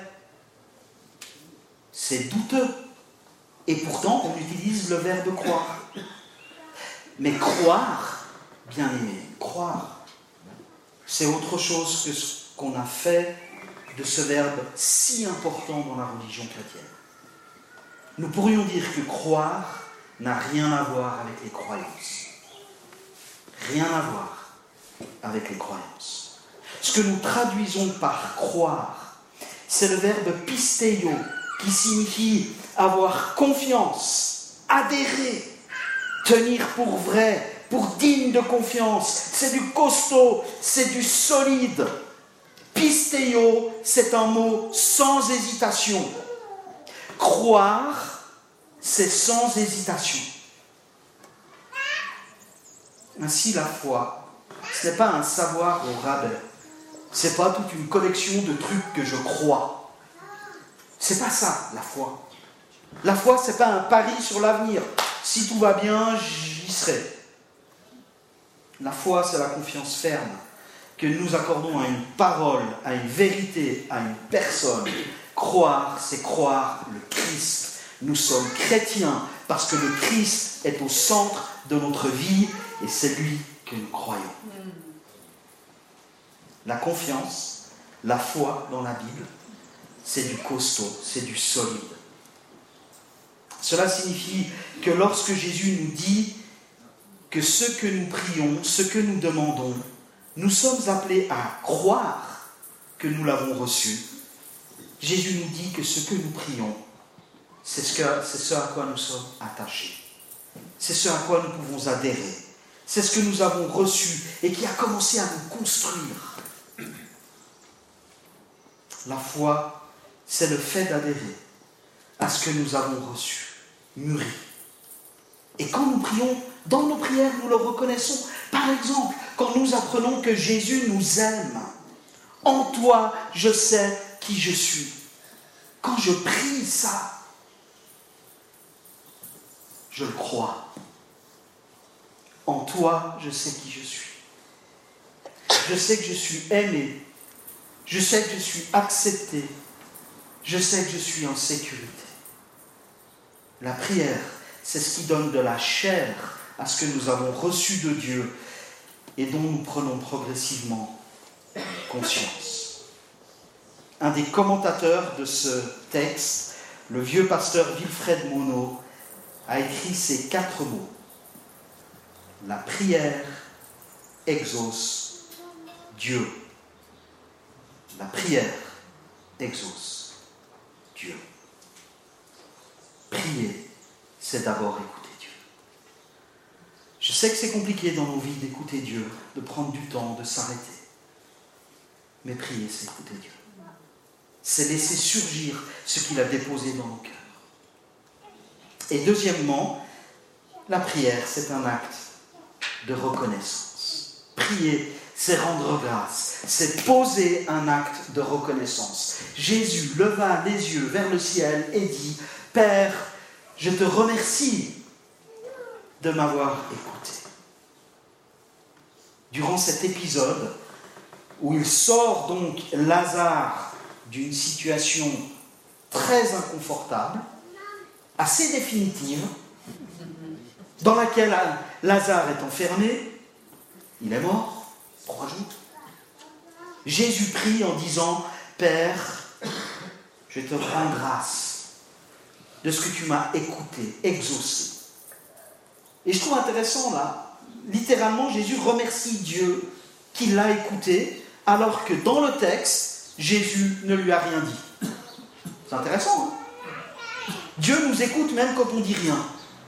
C'est douteux. Et pourtant, on utilise le verbe croire. Mais croire, bien aimé, croire, c'est autre chose que ce qu'on a fait de ce verbe si important dans la religion chrétienne. Nous pourrions dire que croire n'a rien à voir avec les croyances. Rien à voir avec les croyances. Ce que nous traduisons par croire, c'est le verbe pisteio, qui signifie avoir confiance, adhérer, tenir pour vrai, pour digne de confiance. C'est du costaud, c'est du solide. Pisteio, c'est un mot sans hésitation. Croire, c'est sans hésitation. Ainsi, la foi, ce n'est pas un savoir au rabais. Ce n'est pas toute une collection de trucs que je crois. C'est pas ça, la foi. La foi, ce n'est pas un pari sur l'avenir. si tout va bien, j'y serai. La foi, c'est la confiance ferme que nous accordons à une parole, à une vérité, à une personne. Croire, c'est croire le Christ. Nous sommes chrétiens parce que le Christ est au centre de notre vie et c'est lui que nous croyons. La confiance, la foi dans la Bible, c'est du costaud, c'est du solide. Cela signifie que lorsque Jésus nous dit que ce que nous prions, ce que nous demandons, nous sommes appelés à croire que nous l'avons reçu. Jésus nous dit que ce que nous prions, c'est ce, que, c'est ce à quoi nous sommes attachés. C'est ce à quoi nous pouvons adhérer. C'est ce que nous avons reçu et qui a commencé à nous construire. La foi, c'est le fait d'adhérer à ce que nous avons reçu, mûri. Et quand nous prions, dans nos prières, nous le reconnaissons. Par exemple, quand nous apprenons que Jésus nous aime, en toi, je sais qui je suis. Quand je prie ça, je le crois. En toi, je sais qui je suis. Je sais que je suis aimé. Je sais que je suis accepté. Je sais que je suis en sécurité. La prière, c'est ce qui donne de la chair à ce que nous avons reçu de Dieu et dont nous prenons progressivement conscience. Un des commentateurs de ce texte, le vieux pasteur Wilfred Monod, a écrit ces quatre mots. La prière exauce Dieu. La prière exauce Dieu. Prier, c'est d'abord écouter Dieu. Je sais que c'est compliqué dans nos vies d'écouter Dieu, de prendre du temps, de s'arrêter. Mais prier, c'est écouter Dieu. C'est laisser surgir ce qu'il a déposé dans nos cœurs. Et deuxièmement, la prière, c'est un acte de reconnaissance. Prier, c'est rendre grâce, c'est poser un acte de reconnaissance. Jésus leva les yeux vers le ciel et dit, « Père, je te remercie de m'avoir écouté. » Durant cet épisode, où il sort donc Lazare d'une situation très inconfortable, assez définitive, dans laquelle Lazare est enfermé, il est mort, trois jours. Jésus prie en disant, « Père, je te rends grâce de ce que tu m'as écouté, exaucé. » Et je trouve intéressant là, littéralement Jésus remercie Dieu qui l'a écouté, alors que dans le texte, Jésus ne lui a rien dit. C'est intéressant, hein? Dieu nous écoute même quand on dit rien.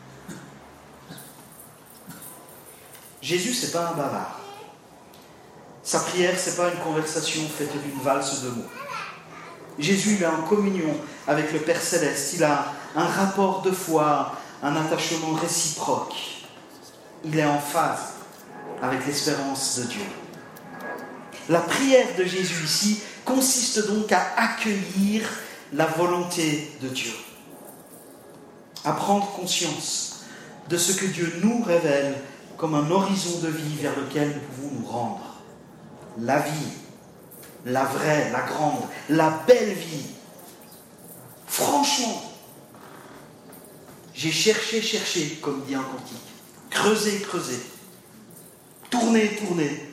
Jésus, c'est pas un bavard. Sa prière, c'est pas une conversation faite d'une valse de mots. Jésus, il est en communion avec le Père Céleste. Il a un rapport de foi, un attachement réciproque. Il est en phase avec l'espérance de Dieu. La prière de Jésus ici consiste donc à accueillir la volonté de Dieu, à prendre conscience de ce que Dieu nous révèle comme un horizon de vie vers lequel nous pouvons nous rendre. La vie, la vraie, la grande, la belle vie. Franchement, j'ai cherché, cherché, comme dit un cantique, creusé, creusé, tourné, tourné.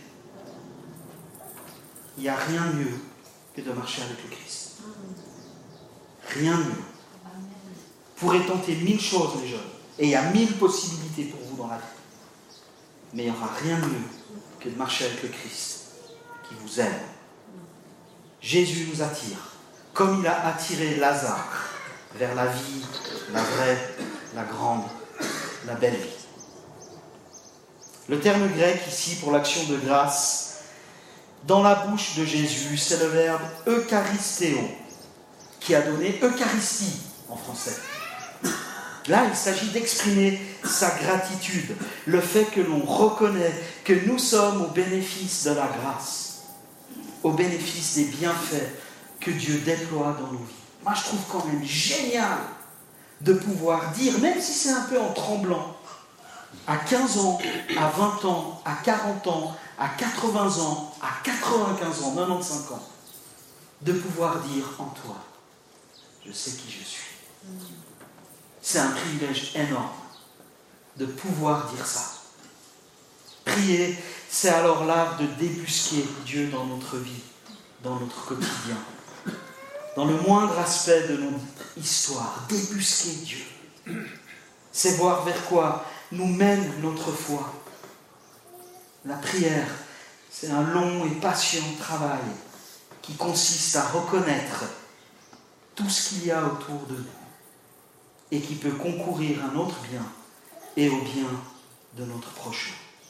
Il n'y a rien de mieux que de marcher avec le Christ. Rien de mieux. Vous pourrez tenter mille choses, les jeunes, et il y a mille possibilités pour vous dans la vie. Mais il n'y aura rien de mieux que de marcher avec le Christ qui vous aime. Jésus nous attire, comme il a attiré Lazare vers la vie, la vraie, la grande, la belle vie. Le terme grec ici pour l'action de grâce, dans la bouche de Jésus, c'est le verbe eucharistéo, qui a donné Eucharistie en français. Là, il s'agit d'exprimer sa gratitude, le fait que l'on reconnaît que nous sommes au bénéfice de la grâce, au bénéfice des bienfaits que Dieu déploie dans nos vies. Moi, je trouve quand même génial de pouvoir dire, même si c'est un peu en tremblant, à quinze ans, à vingt ans, à quarante ans, à quatre-vingts ans, à quatre-vingt-quinze ans, quatre-vingt-quinze ans, de pouvoir dire en toi, je sais qui je suis. C'est un privilège énorme de pouvoir dire ça. Prier, c'est alors l'art de débusquer Dieu dans notre vie, dans notre quotidien, dans le moindre aspect de notre histoire. Débusquer Dieu, c'est voir vers quoi nous mène notre foi. La prière, c'est un long et patient travail qui consiste à reconnaître tout ce qu'il y a autour de nous et qui peut concourir à notre bien et au bien de notre prochain.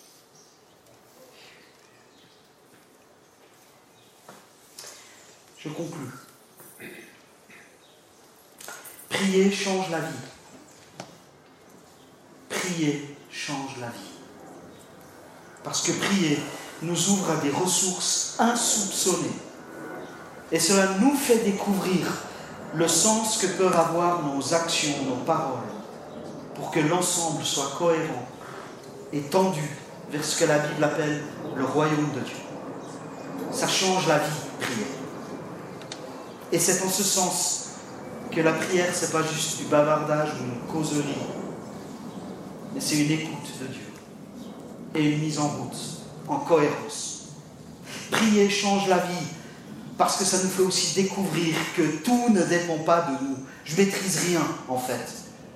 Je conclus. Prier change la vie. Prier change la vie. Parce que prier nous ouvre à des ressources insoupçonnées. Et cela nous fait découvrir le sens que peuvent avoir nos actions, nos paroles, pour que l'ensemble soit cohérent et tendu vers ce que la Bible appelle le royaume de Dieu. Ça change la vie, prier. Et c'est en ce sens que la prière, ce n'est pas juste du bavardage ou une causerie, mais c'est une écoute de Dieu et une mise en route, en cohérence. Prier change la vie parce que ça nous fait aussi découvrir que tout ne dépend pas de nous. Je ne maîtrise rien, en fait.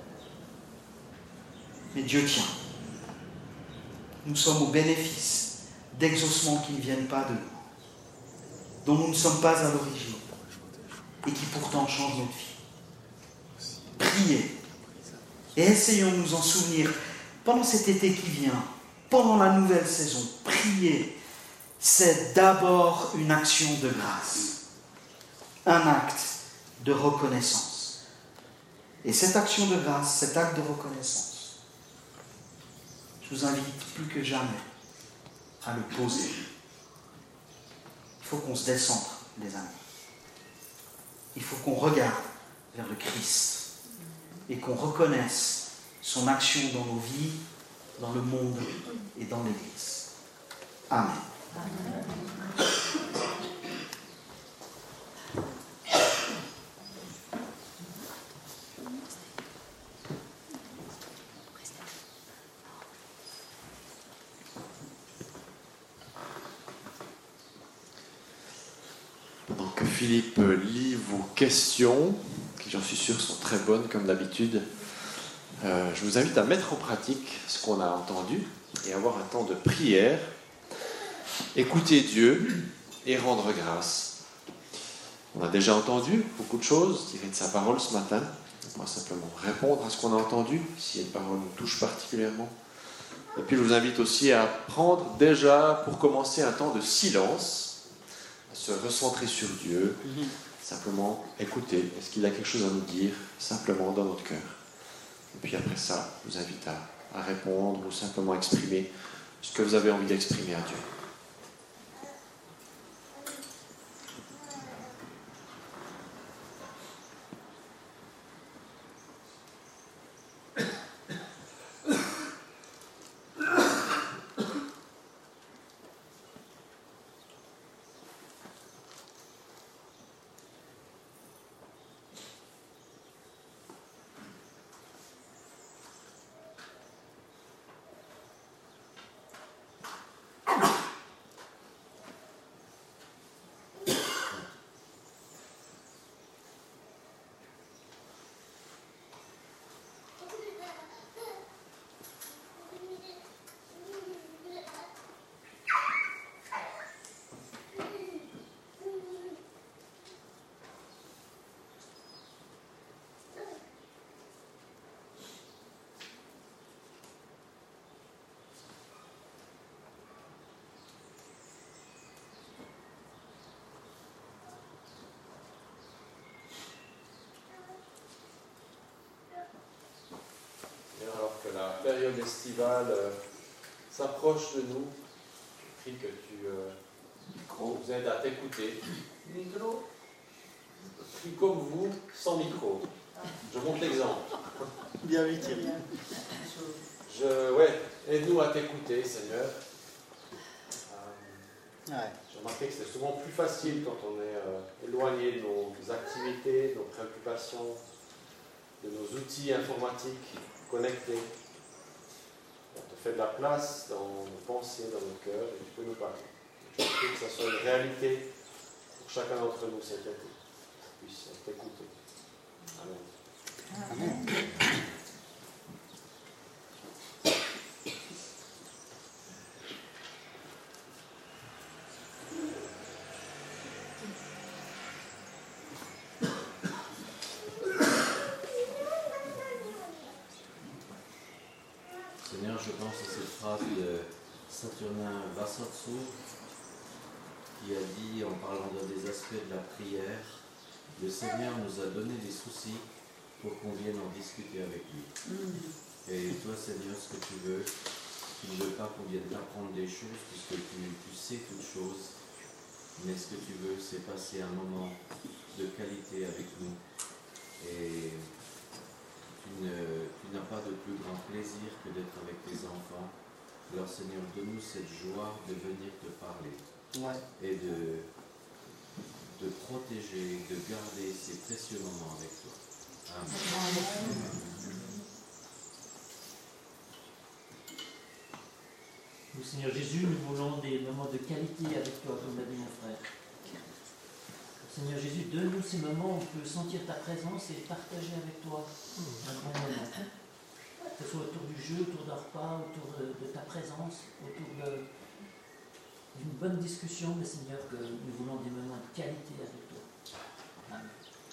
Mais Dieu tient. Nous sommes au bénéfice d'exaucements qui ne viennent pas de nous, dont nous ne sommes pas à l'origine, et qui pourtant changent notre vie. Priez. Et essayons de nous en souvenir pendant cet été qui vient, pendant la nouvelle saison. Prier, c'est d'abord une action de grâce, un acte de reconnaissance. Et cette action de grâce, cet acte de reconnaissance, je vous invite plus que jamais à le poser. Il faut qu'on se décentre, les amis. Il faut qu'on regarde vers le Christ et qu'on reconnaisse son action dans nos vies, dans le monde et dans l'Église. Amen. Pendant que Philippe lit vos questions, qui j'en suis sûr sont très bonnes comme d'habitude, euh, je vous invite à mettre en pratique ce qu'on a entendu et avoir un temps de prière, écouter Dieu et rendre grâce. On a déjà entendu beaucoup de choses tirées de sa parole ce matin. On va simplement répondre à ce qu'on a entendu, si une parole nous touche particulièrement. Et puis je vous invite aussi à prendre déjà, pour commencer, un temps de silence, à se recentrer sur Dieu, mm-hmm. simplement écouter. Est-ce qu'il a quelque chose à nous dire, simplement dans notre cœur? Et puis après ça, je vous invite à, à répondre ou simplement exprimer ce que vous avez envie d'exprimer à Dieu. Que la période estivale euh, s'approche de nous, je prie que tu euh, nous aides à t'écouter. Micro. Prie comme vous, sans micro. Je montre l'exemple. Bien vu, Thierry. Je, ouais, aide-nous à t'écouter, Seigneur. Euh, Ouais. J'ai remarqué que c'est souvent plus facile quand on est euh, éloigné de nos activités, de nos préoccupations, de nos outils informatiques connectés. On te fait de la place dans nos pensées, dans nos cœurs, et tu peux nous parler. Je prie que ça soit une réalité pour chacun d'entre nous cet été, qu'on puisse t'écouter. Amen. Amen. Seigneur, je pense à cette phrase de Saturnin Vasatsu qui a dit, en parlant d'un des aspects de la prière, « Le Seigneur nous a donné des soucis pour qu'on vienne en discuter avec lui. Mm. Et toi, Seigneur, ce que tu veux, tu ne veux pas qu'on vienne t'apprendre des choses puisque tu, tu sais toutes choses, mais ce que tu veux, c'est passer un moment de qualité avec nous. Et tu, ne, tu n'as pas de plus grand plaisir que d'être avec tes enfants. Alors, Seigneur, donne-nous cette joie de venir te parler. Ouais. Et de, de protéger, de garder ces précieux moments avec toi. Amen. Amen. Nous, Seigneur Jésus, nous voulons des moments de qualité avec toi, comme l'a dit mon frère. Seigneur Jésus, donne-nous ces moments où on peut sentir ta présence et partager avec toi un grand moment. Que ce soit autour du jeu, autour d'un repas, autour de, de ta présence, autour de, d'une bonne discussion, mais Seigneur, que nous voulons des moments de qualité avec toi. Amen.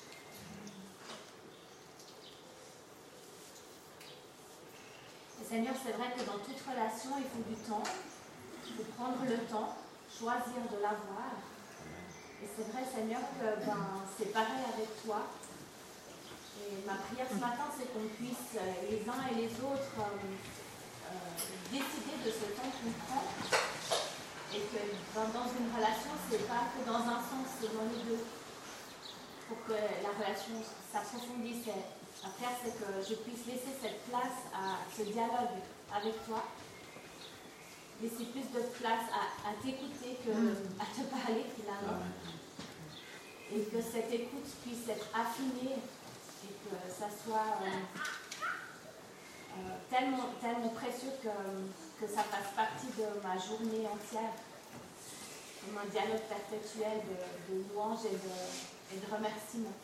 Seigneur, c'est vrai que dans toute relation, il faut du temps. Il faut prendre le temps, choisir de l'avoir. Et c'est vrai, Seigneur, que ben, c'est pareil avec toi. Et ma prière ce matin, c'est qu'on puisse, les uns et les autres, euh, euh, décider de ce temps qu'on prend. Et que ben, dans une relation, c'est pas que dans un sens, c'est dans les deux. Pour que la relation s'approfondisse. À faire, c'est que je puisse laisser cette place à ce dialogue avec toi, laisser plus de place à, à t'écouter que à te parler finalement, et que cette écoute puisse être affinée et que ça soit euh, euh, tellement, tellement précieux que, que ça fasse partie de ma journée entière, comme un dialogue perpétuel de, de louange et de, et de remerciement.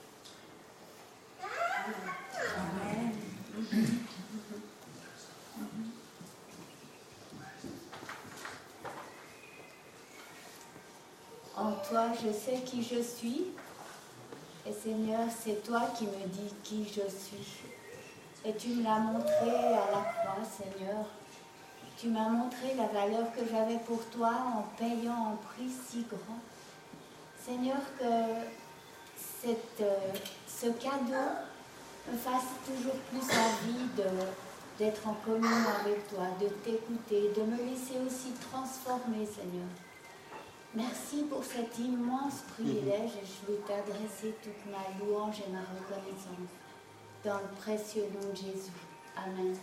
Amen. En toi, je sais qui je suis. Et Seigneur, c'est toi qui me dis qui je suis. Et tu me l'as montré à la croix, Seigneur. Tu m'as montré la valeur que j'avais pour toi en payant un prix si grand. Seigneur, que cette, euh, ce cadeau me fasse toujours plus envie de, d'être en communion avec toi, de t'écouter, de me laisser aussi transformer, Seigneur. Merci pour cet immense privilège et je veux t'adresser toute ma louange et ma reconnaissance dans le précieux nom de Jésus. Amen.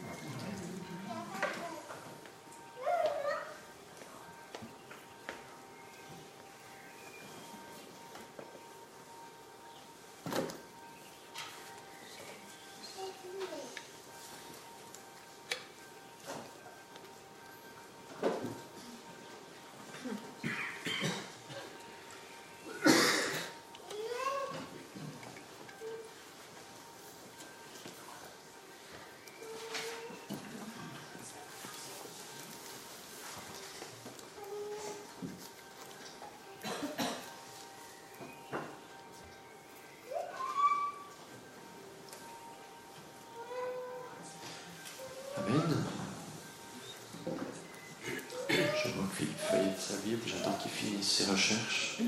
Amen. Je vois que Philippe feuille sa Bible, j'attends qu'il finisse ses recherches.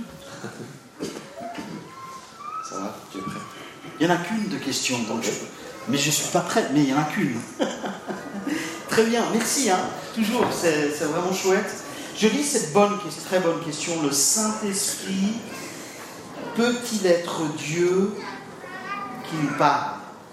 Ça va, tu es prêt? Il n'y en a qu'une de question, donc je... mais je ne suis pas prêt, mais il n'y en a qu'une. Très bien, merci, hein. Toujours, c'est, c'est vraiment chouette. Je lis cette bonne, très bonne question. Le Saint-Esprit peut-il être Dieu qui nous parle?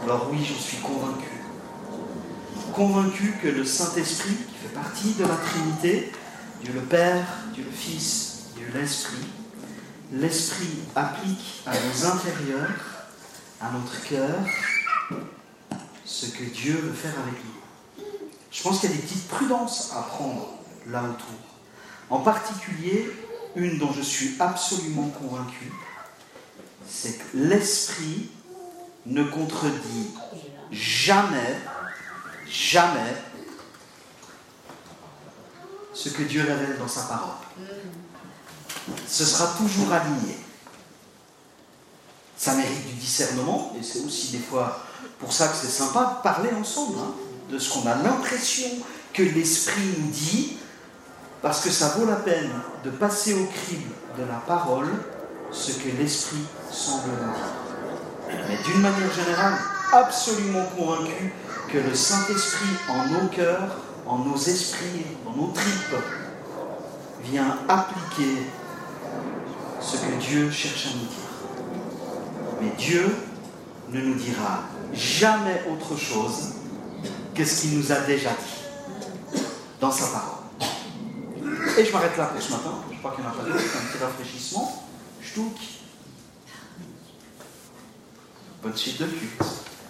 Alors oui, j'en suis convaincu. Convaincu que le Saint-Esprit, qui fait partie de la Trinité, Dieu le Père, Dieu le Fils, Dieu l'Esprit, l'Esprit applique à nos intérieurs, à notre cœur, ce que Dieu veut faire avec nous. Je pense qu'il y a des petites prudences à prendre là autour. En particulier, une dont je suis absolument convaincu, c'est que l'Esprit ne contredit jamais, jamais ce que Dieu révèle dans sa parole. Ce sera toujours aligné. Ça mérite du discernement, et c'est aussi des fois pour ça que c'est sympa de parler ensemble, hein, de ce qu'on a l'impression que l'Esprit nous dit, parce que ça vaut la peine de passer au crible de la parole ce que l'Esprit semble nous dire. Mais d'une manière générale, absolument convaincu que le Saint-Esprit en nos cœurs, en nos esprits, dans nos tripes, vient appliquer ce que Dieu cherche à nous dire. Mais Dieu ne nous dira jamais autre chose que ce qu'il nous a déjà dit dans sa parole. Et je m'arrête là pour ce matin. Je crois qu'il n'y en a pas d'autre, un petit rafraîchissement. Ch'touk. Bonne suite de culte.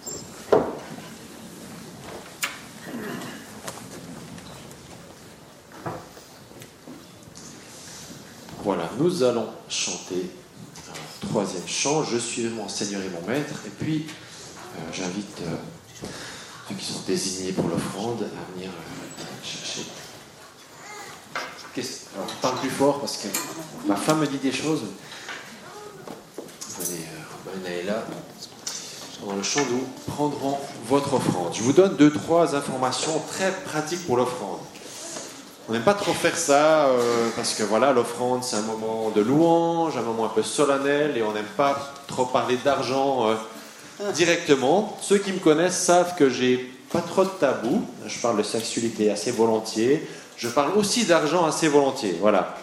Voilà, nous allons chanter un troisième chant, Je suis mon Seigneur et mon Maître. Et puis, euh, j'invite euh, ceux qui sont désignés pour l'offrande à venir euh, chercher. Qu'est-ce... Alors, parle plus fort parce que ma femme me dit des choses. Venez, euh, Robin est là. Dans le chant, nous prendrons votre offrande. Je vous donne deux, trois informations très pratiques pour l'offrande. On n'aime pas trop faire ça euh, parce que voilà, l'offrande c'est un moment de louange, un moment un peu solennel et on n'aime pas trop parler d'argent euh, directement. Ceux qui me connaissent savent que j'ai pas trop de tabou. Je parle de sexualité assez volontiers. Je parle aussi d'argent assez volontiers. Voilà.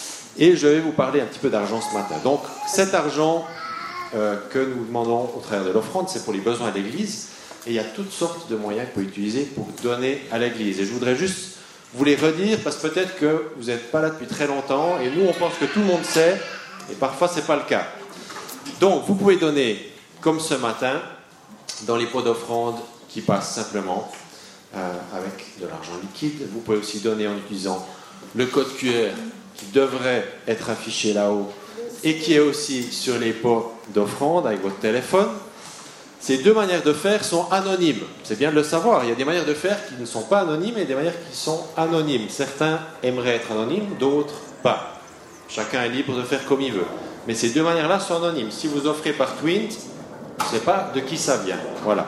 Et je vais vous parler un petit peu d'argent ce matin. Donc cet argent euh, que nous demandons au travers de l'offrande, c'est pour les besoins de l'Église. Et il y a toutes sortes de moyens qu'on peut utiliser pour donner à l'Église. Et je voudrais juste vous les redire parce que peut-être que vous n'êtes pas là depuis très longtemps et nous on pense que tout le monde sait et parfois c'est pas le cas. Donc vous pouvez donner comme ce matin dans les pots d'offrande qui passent simplement euh, avec de l'argent liquide. Vous pouvez aussi donner en utilisant le code Q R qui devrait être affiché là-haut et qui est aussi sur les pots d'offrande avec votre téléphone. Ces deux manières de faire sont anonymes. C'est bien de le savoir. Il y a des manières de faire qui ne sont pas anonymes et des manières qui sont anonymes. Certains aimeraient être anonymes, d'autres pas. Chacun est libre de faire comme il veut. Mais ces deux manières-là sont anonymes. Si vous offrez par Twint, je ne sais pas de qui ça vient. Voilà.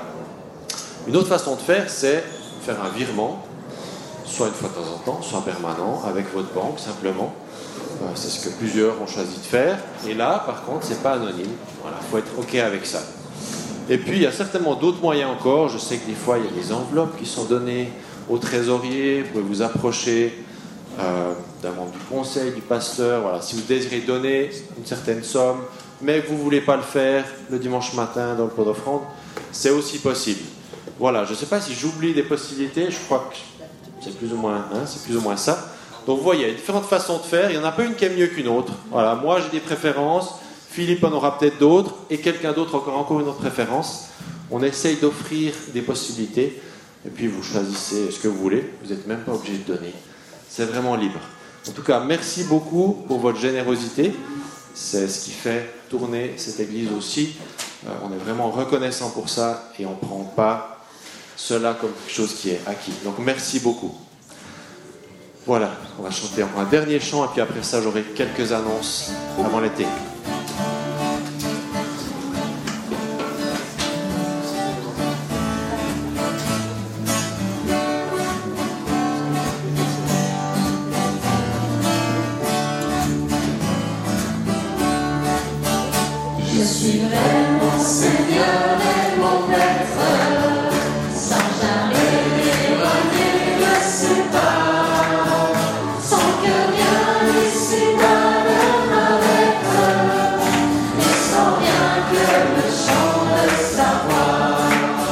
Une autre façon de faire, c'est faire un virement, soit une fois de temps en temps, soit permanent, avec votre banque, simplement. C'est ce que plusieurs ont choisi de faire. Et là, par contre, ce n'est pas anonyme. Voilà, il faut être OK avec ça. Et puis, il y a certainement d'autres moyens encore. Je sais que des fois, il y a des enveloppes qui sont données au trésorier. Vous pouvez vous approcher euh, d'un membre du conseil, du pasteur. Voilà. Si vous désirez donner une certaine somme, mais que vous ne voulez pas le faire le dimanche matin dans le pot d'offrande, c'est aussi possible. Voilà, je ne sais pas si j'oublie des possibilités. Je crois que c'est plus ou moins, hein, c'est plus ou moins ça. Donc, vous voyez, il y a différentes façons de faire. Il n'y en a pas une qui est mieux qu'une autre. Voilà, moi, j'ai des préférences. Philippe en aura peut-être d'autres, et quelqu'un d'autre encore, encore une autre préférence. On essaye d'offrir des possibilités, et puis vous choisissez ce que vous voulez. Vous n'êtes même pas obligé de donner. C'est vraiment libre. En tout cas, merci beaucoup pour votre générosité. C'est ce qui fait tourner cette église aussi. Euh, on est vraiment reconnaissant pour ça, et on ne prend pas cela comme quelque chose qui est acquis. Donc merci beaucoup. Voilà, on va chanter encore un dernier chant, et puis après ça, j'aurai quelques annonces avant l'été. Je suis vraiment Seigneur et mon Maître, sans jamais m'éloigner de ses pas, sans que rien ici-bas ne m'arrête, et sans rien que le chant de sa voix.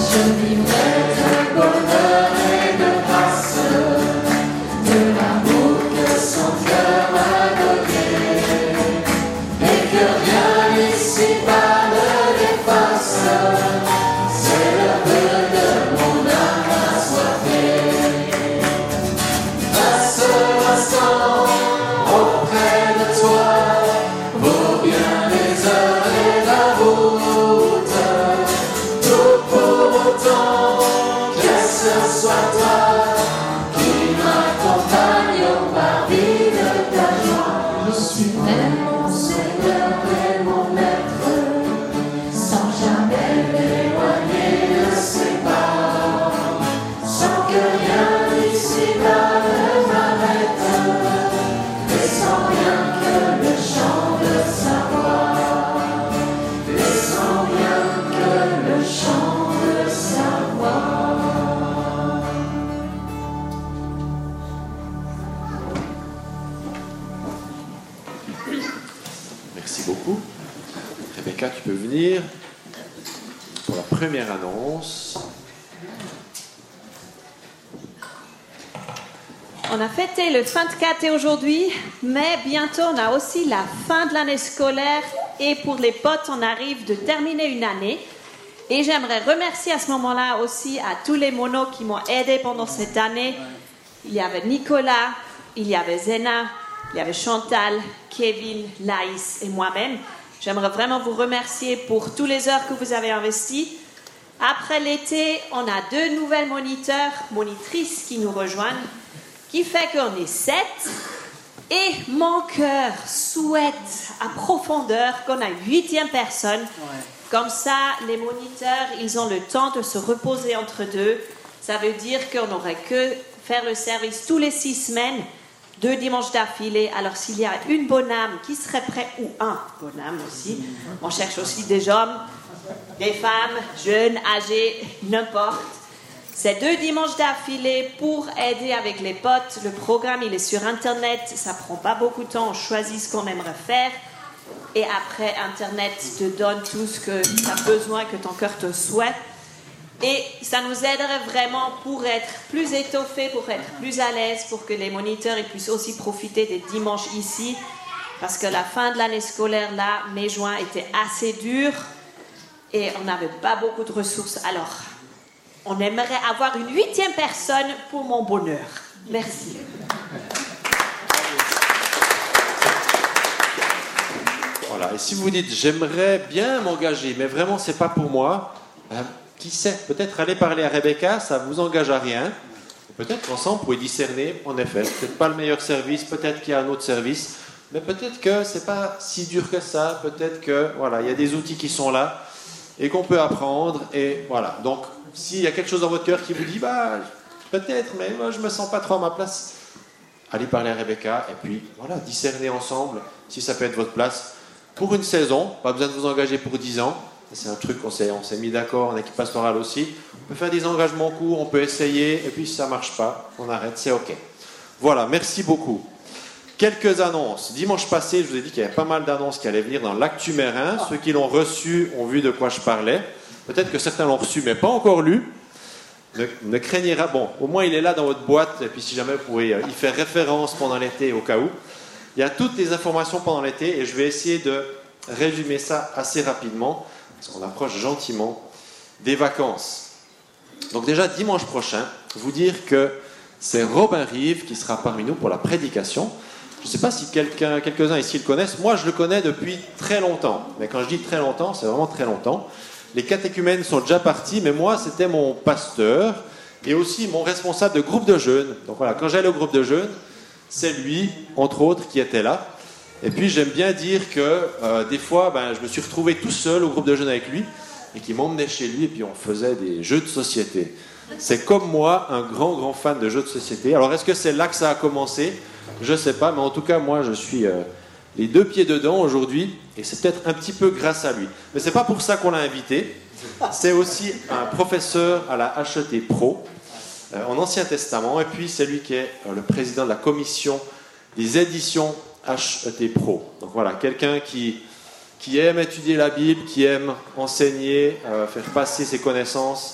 Je vivrai de bonheur et de grâce, de l'amour que son cœur m'a donné, et que rien ici-bas ne l'efface. C'est le vœu de mon âme assoiffée. Un seul instant auprès de toi vaut bien les heures et la route. Tout pour autant que ce soit toi qui m'accompagne au parvis de ta joie. Je suis tellement Seigneur et mon maître, sans jamais m'éloigner de ses pas, sans que rien ici-bas ne m'arrête, et sans rien que le chant de sa voix, et sans rien que le chant de sa voix. Merci beaucoup. Rebecca, tu peux venir pour la première annonce. On a fêté le fin de caté aujourd'hui, mais bientôt on a aussi la fin de l'année scolaire et pour les potes, on arrive de terminer une année. Et j'aimerais remercier à ce moment-là aussi à tous les monos qui m'ont aidé pendant cette année. Il y avait Nicolas, il y avait Zena, il y avait Chantal, Kevin, Laïs et moi-même. J'aimerais vraiment vous remercier pour toutes les heures que vous avez investies. Après l'été, on a deux nouvelles moniteurs, monitrices qui nous rejoignent, qui fait qu'on est sept. Et mon cœur souhaite à profondeur qu'on a une huitième personne. Comme ça, les moniteurs, ils ont le temps de se reposer entre deux. Ça veut dire qu'on n'aurait que faire le service tous les six semaines, deux dimanches d'affilée. Alors, s'il y a une bonne âme qui serait prête, ou un bon âme aussi, on cherche aussi des hommes, des femmes, jeunes, âgés, n'importe. C'est deux dimanches d'affilée pour aider avec les potes. Le programme, il est sur Internet. Ça prend pas beaucoup de temps. On choisit ce qu'on aimerait faire. Et après, Internet te donne tout ce que tu as besoin, que ton cœur te souhaite. Et ça nous aiderait vraiment pour être plus étoffés, pour être plus à l'aise, pour que les moniteurs ils puissent aussi profiter des dimanches ici. Parce que la fin de l'année scolaire, là, mai-juin, était assez dure. Et on n'avait pas beaucoup de ressources. Alors, on aimerait avoir une huitième personne pour mon bonheur. Merci. Voilà, et si vous vous dites j'aimerais bien m'engager, mais vraiment c'est pas pour moi, ben, qui sait, peut-être aller parler à Rebecca, ça vous engage à rien. Peut-être qu'ensemble vous pouvez discerner, en effet, peut-être pas le meilleur service, peut-être qu'il y a un autre service, mais peut-être que c'est pas si dur que ça, peut-être que voilà, il y a des outils qui sont là et qu'on peut apprendre, et voilà. Donc s'il y a quelque chose dans votre cœur qui vous dit bah peut-être, mais moi je me sens pas trop à ma place, allez parler à Rebecca et puis voilà, discerner ensemble si ça peut être votre place. Pour une saison, pas besoin de vous engager pour dix ans. C'est un truc qu'on s'est, on s'est mis d'accord en équipe pastorale aussi. On peut faire des engagements courts, on peut essayer, et puis si ça ne marche pas, on arrête, c'est OK. Voilà, merci beaucoup. Quelques annonces. Dimanche passé, je vous ai dit qu'il y avait pas mal d'annonces qui allaient venir dans l'Actu Mérin. Ceux qui l'ont reçu ont vu de quoi je parlais. Peut-être que certains l'ont reçu, mais pas encore lu. Ne, ne craignez pas. Bon, au moins il est là dans votre boîte, et puis si jamais vous pouvez y faire référence pendant l'été au cas où. Il y a toutes les informations pendant l'été et je vais essayer de résumer ça assez rapidement parce qu'on approche gentiment des vacances. Donc déjà dimanche prochain, vous dire que c'est Robin Rive qui sera parmi nous pour la prédication. Je ne sais pas si quelqu'un, quelques-uns ici le connaissent. Moi, je le connais depuis très longtemps. Mais quand je dis très longtemps, c'est vraiment très longtemps. Les catéchumènes sont déjà partis, mais moi, c'était mon pasteur et aussi mon responsable de groupe de jeunes. Donc voilà, quand j'allais au groupe de jeunes, c'est lui, entre autres, qui était là. Et puis j'aime bien dire que euh, des fois, ben, je me suis retrouvé tout seul au groupe de jeunes avec lui et qu'il m'emmenait chez lui et puis on faisait des jeux de société. C'est comme moi, un grand, grand fan de jeux de société. Alors est-ce que c'est là que ça a commencé ? Je ne sais pas, mais en tout cas, moi, je suis euh, les deux pieds dedans aujourd'hui et c'est peut-être un petit peu grâce à lui. Mais ce n'est pas pour ça qu'on l'a invité. C'est aussi un professeur à la H E T Pro. Euh, en Ancien Testament, et puis c'est lui qui est euh, le président de la commission des éditions H E T Pro. Donc voilà, quelqu'un qui, qui aime étudier la Bible, qui aime enseigner, euh, faire passer ses connaissances,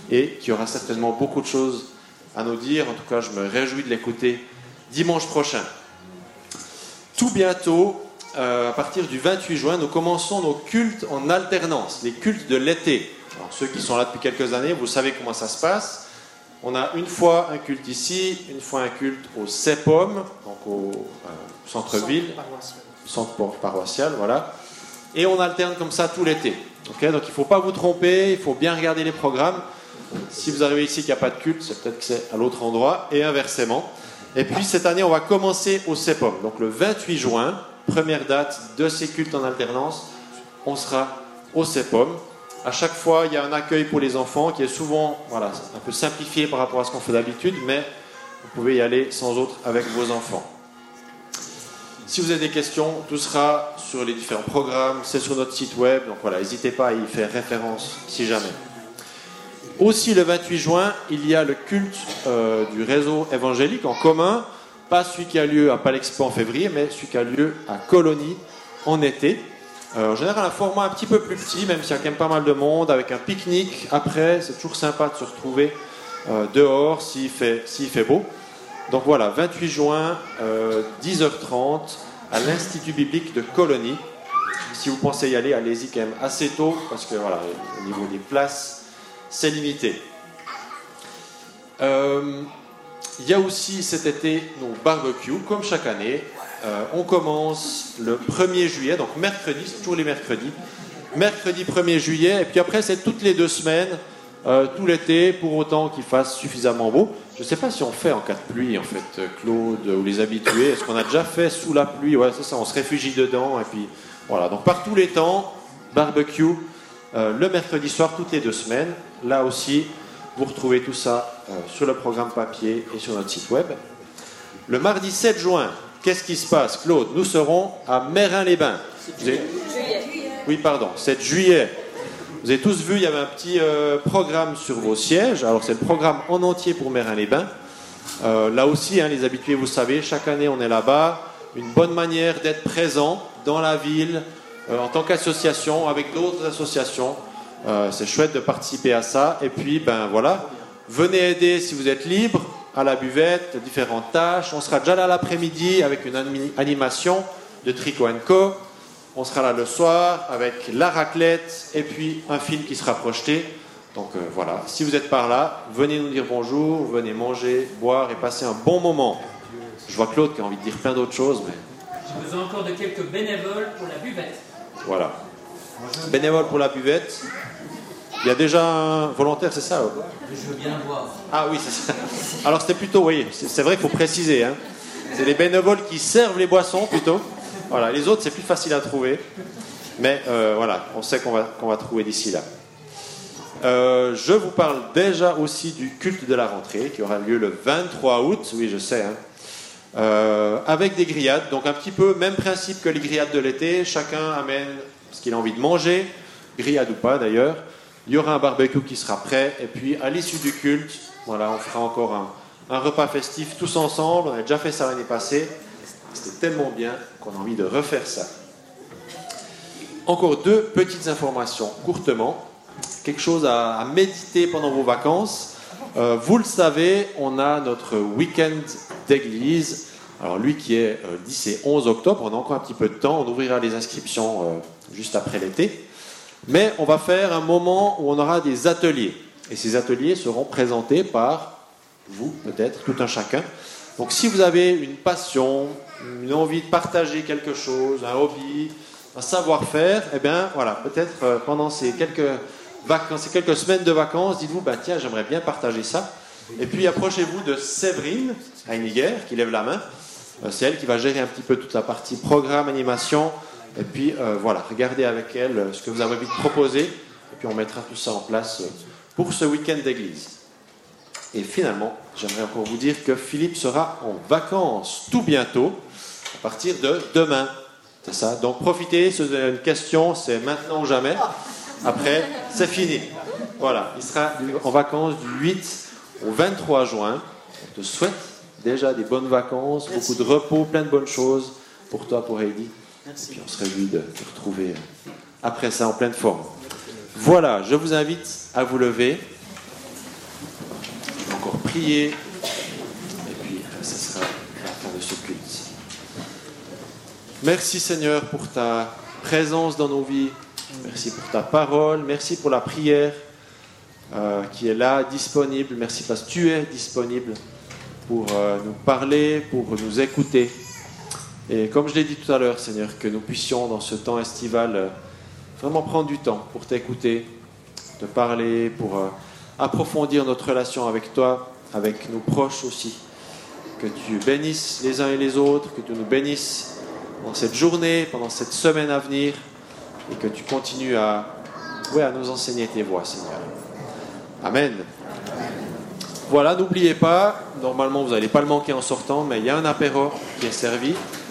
et qui aura certainement beaucoup de choses à nous dire. En tout cas, je me réjouis de l'écouter dimanche prochain. Tout bientôt, euh, à partir du vingt-huit juin, nous commençons nos cultes en alternance, les cultes de l'été. Alors, ceux qui sont là depuis quelques années, vous savez comment ça se passe. On a une fois un culte ici, une fois un culte au CEPOM, donc au euh, centre-ville, centre paroissial, voilà. Et on alterne comme ça tout l'été. Okay, donc il ne faut pas vous tromper, il faut bien regarder les programmes. Si vous arrivez ici qu'il n'y a pas de culte, c'est peut-être que c'est à l'autre endroit, et inversement. Et puis cette année, on va commencer au CEPOM. Donc le vingt-huit juin, première date de ces cultes en alternance, on sera au CEPOM. À chaque fois, il y a un accueil pour les enfants qui est souvent voilà, un peu simplifié par rapport à ce qu'on fait d'habitude, mais vous pouvez y aller sans autre avec vos enfants. Si vous avez des questions, tout sera sur les différents programmes, c'est sur notre site web, donc voilà, n'hésitez pas à y faire référence si jamais. Aussi le vingt-huit juin, il y a le culte euh, du réseau évangélique en commun, pas celui qui a lieu à Palexpo en février, mais celui qui a lieu à Colonie en été. Euh, en général, un format un petit peu plus petit, même s'il y a quand même pas mal de monde, avec un pique-nique. Après, c'est toujours sympa de se retrouver euh, dehors s'il fait, s'il fait beau. Donc voilà, vingt-huit juin, euh, dix heures trente, à l'Institut biblique de Colonie. Si vous pensez y aller, allez-y quand même assez tôt, parce que voilà, au niveau des places, c'est limité. Euh, il y a aussi cet été nos barbecues, comme chaque année. Euh, on commence le premier juillet, donc mercredi, c'est toujours les mercredis. Mercredi premier juillet, et puis après c'est toutes les deux semaines, euh, tout l'été, pour autant qu'il fasse suffisamment beau. Je ne sais pas si on fait en cas de pluie, en fait, Claude, ou les habitués. Est-ce qu'on a déjà fait sous la pluie? Ouais, c'est ça, on se réfugie dedans, et puis voilà. Donc par tous les temps, barbecue, euh, le mercredi soir, toutes les deux semaines. Là aussi, vous retrouvez tout ça euh, sur le programme papier et sur notre site web. Le mardi sept juin, qu'est-ce qui se passe, Claude? Nous serons à Meyrin-les-Bains. Avez... Oui, pardon, sept juillet. Vous avez tous vu, il y avait un petit euh, programme sur vos sièges. Alors, c'est le programme en entier pour Meyrin-les-Bains. Euh, là aussi, hein, les habitués, vous savez, chaque année, on est là-bas. Une bonne manière d'être présent dans la ville, euh, en tant qu'association, avec d'autres associations. Euh, c'est chouette de participer à ça. Et puis, ben voilà, venez aider si vous êtes libre. À la buvette, différentes tâches. On sera déjà là l'après-midi avec une animation de Tricot and Co. On sera là le soir avec la raclette et puis un film qui sera projeté. Donc euh, voilà, si vous êtes par là, venez nous dire bonjour, venez manger, boire et passer un bon moment. Je vois Claude qui a envie de dire plein d'autres choses, mais... J'ai besoin encore de quelques bénévoles pour la buvette. Voilà. Bénévoles pour la buvette. Il y a déjà un volontaire, c'est ça? Je veux bien voir. Ah oui, c'est ça. Alors c'était plutôt, oui, c'est, c'est vrai qu'il faut préciser. Hein. C'est les bénévoles qui servent les boissons plutôt. Voilà, les autres c'est plus facile à trouver. Mais euh, voilà, on sait qu'on va, qu'on va trouver d'ici là. Euh, je vous parle déjà aussi du culte de la rentrée qui aura lieu le vingt-trois août. Oui, je sais. Hein. Euh, avec des grillades, donc un petit peu même principe que les grillades de l'été. Chacun amène ce qu'il a envie de manger, grillade ou pas d'ailleurs. Il y aura un barbecue qui sera prêt, et puis à l'issue du culte, voilà, on fera encore un, un repas festif tous ensemble. On a déjà fait ça l'année passée, c'était tellement bien qu'on a envie de refaire ça. Encore deux petites informations, courtement, quelque chose à, à méditer pendant vos vacances. Euh, vous le savez, on a notre week-end d'église. Alors lui qui est euh, dix et onze octobre, on a encore un petit peu de temps, on ouvrira les inscriptions euh, juste après l'été. Mais on va faire un moment où on aura des ateliers. Et ces ateliers seront présentés par vous, peut-être, tout un chacun. Donc si vous avez une passion, une envie de partager quelque chose, un hobby, un savoir-faire, eh bien voilà, peut-être euh, pendant ces quelques, vacances, ces quelques semaines de vacances, dites-vous, bah, tiens, j'aimerais bien partager ça. Et puis approchez-vous de Séverine Heiniger, qui lève la main. Euh, c'est elle qui va gérer un petit peu toute la partie programme, animation. Et puis euh, voilà, regardez avec elle euh, ce que vous avez envie de proposer. Et puis on mettra tout ça en place euh, pour ce week-end d'église. Et finalement, j'aimerais encore vous dire que Philippe sera en vacances tout bientôt, à partir de demain. C'est ça. Donc profitez, si vous avez une question, c'est maintenant ou jamais. Après, c'est fini. Voilà, il sera en vacances du huit au vingt-trois juin. On te souhaite déjà des bonnes vacances, Merci. Beaucoup de repos, plein de bonnes choses pour toi, pour Heidi. Merci. Et puis on se réjouit de te retrouver après ça en pleine forme. Voilà, je vous invite à vous lever. prier et puis ce sera la fin de ce culte. Merci Seigneur pour ta présence dans nos vies. Merci pour ta parole. Merci pour la prière euh, qui est là, disponible. Merci parce que tu es disponible pour euh, nous parler, pour nous écouter. Et comme je l'ai dit tout à l'heure, Seigneur, que nous puissions dans ce temps estival euh, vraiment prendre du temps pour t'écouter, te parler, pour euh, approfondir notre relation avec toi, avec nos proches aussi. Que tu bénisses les uns et les autres, que tu nous bénisses dans cette journée, pendant cette semaine à venir, et que tu continues à, ouais, à nous enseigner tes voies, Seigneur. Amen. Voilà, n'oubliez pas, normalement vous n'allez pas le manquer en sortant, mais il y a un apéro qui est servi.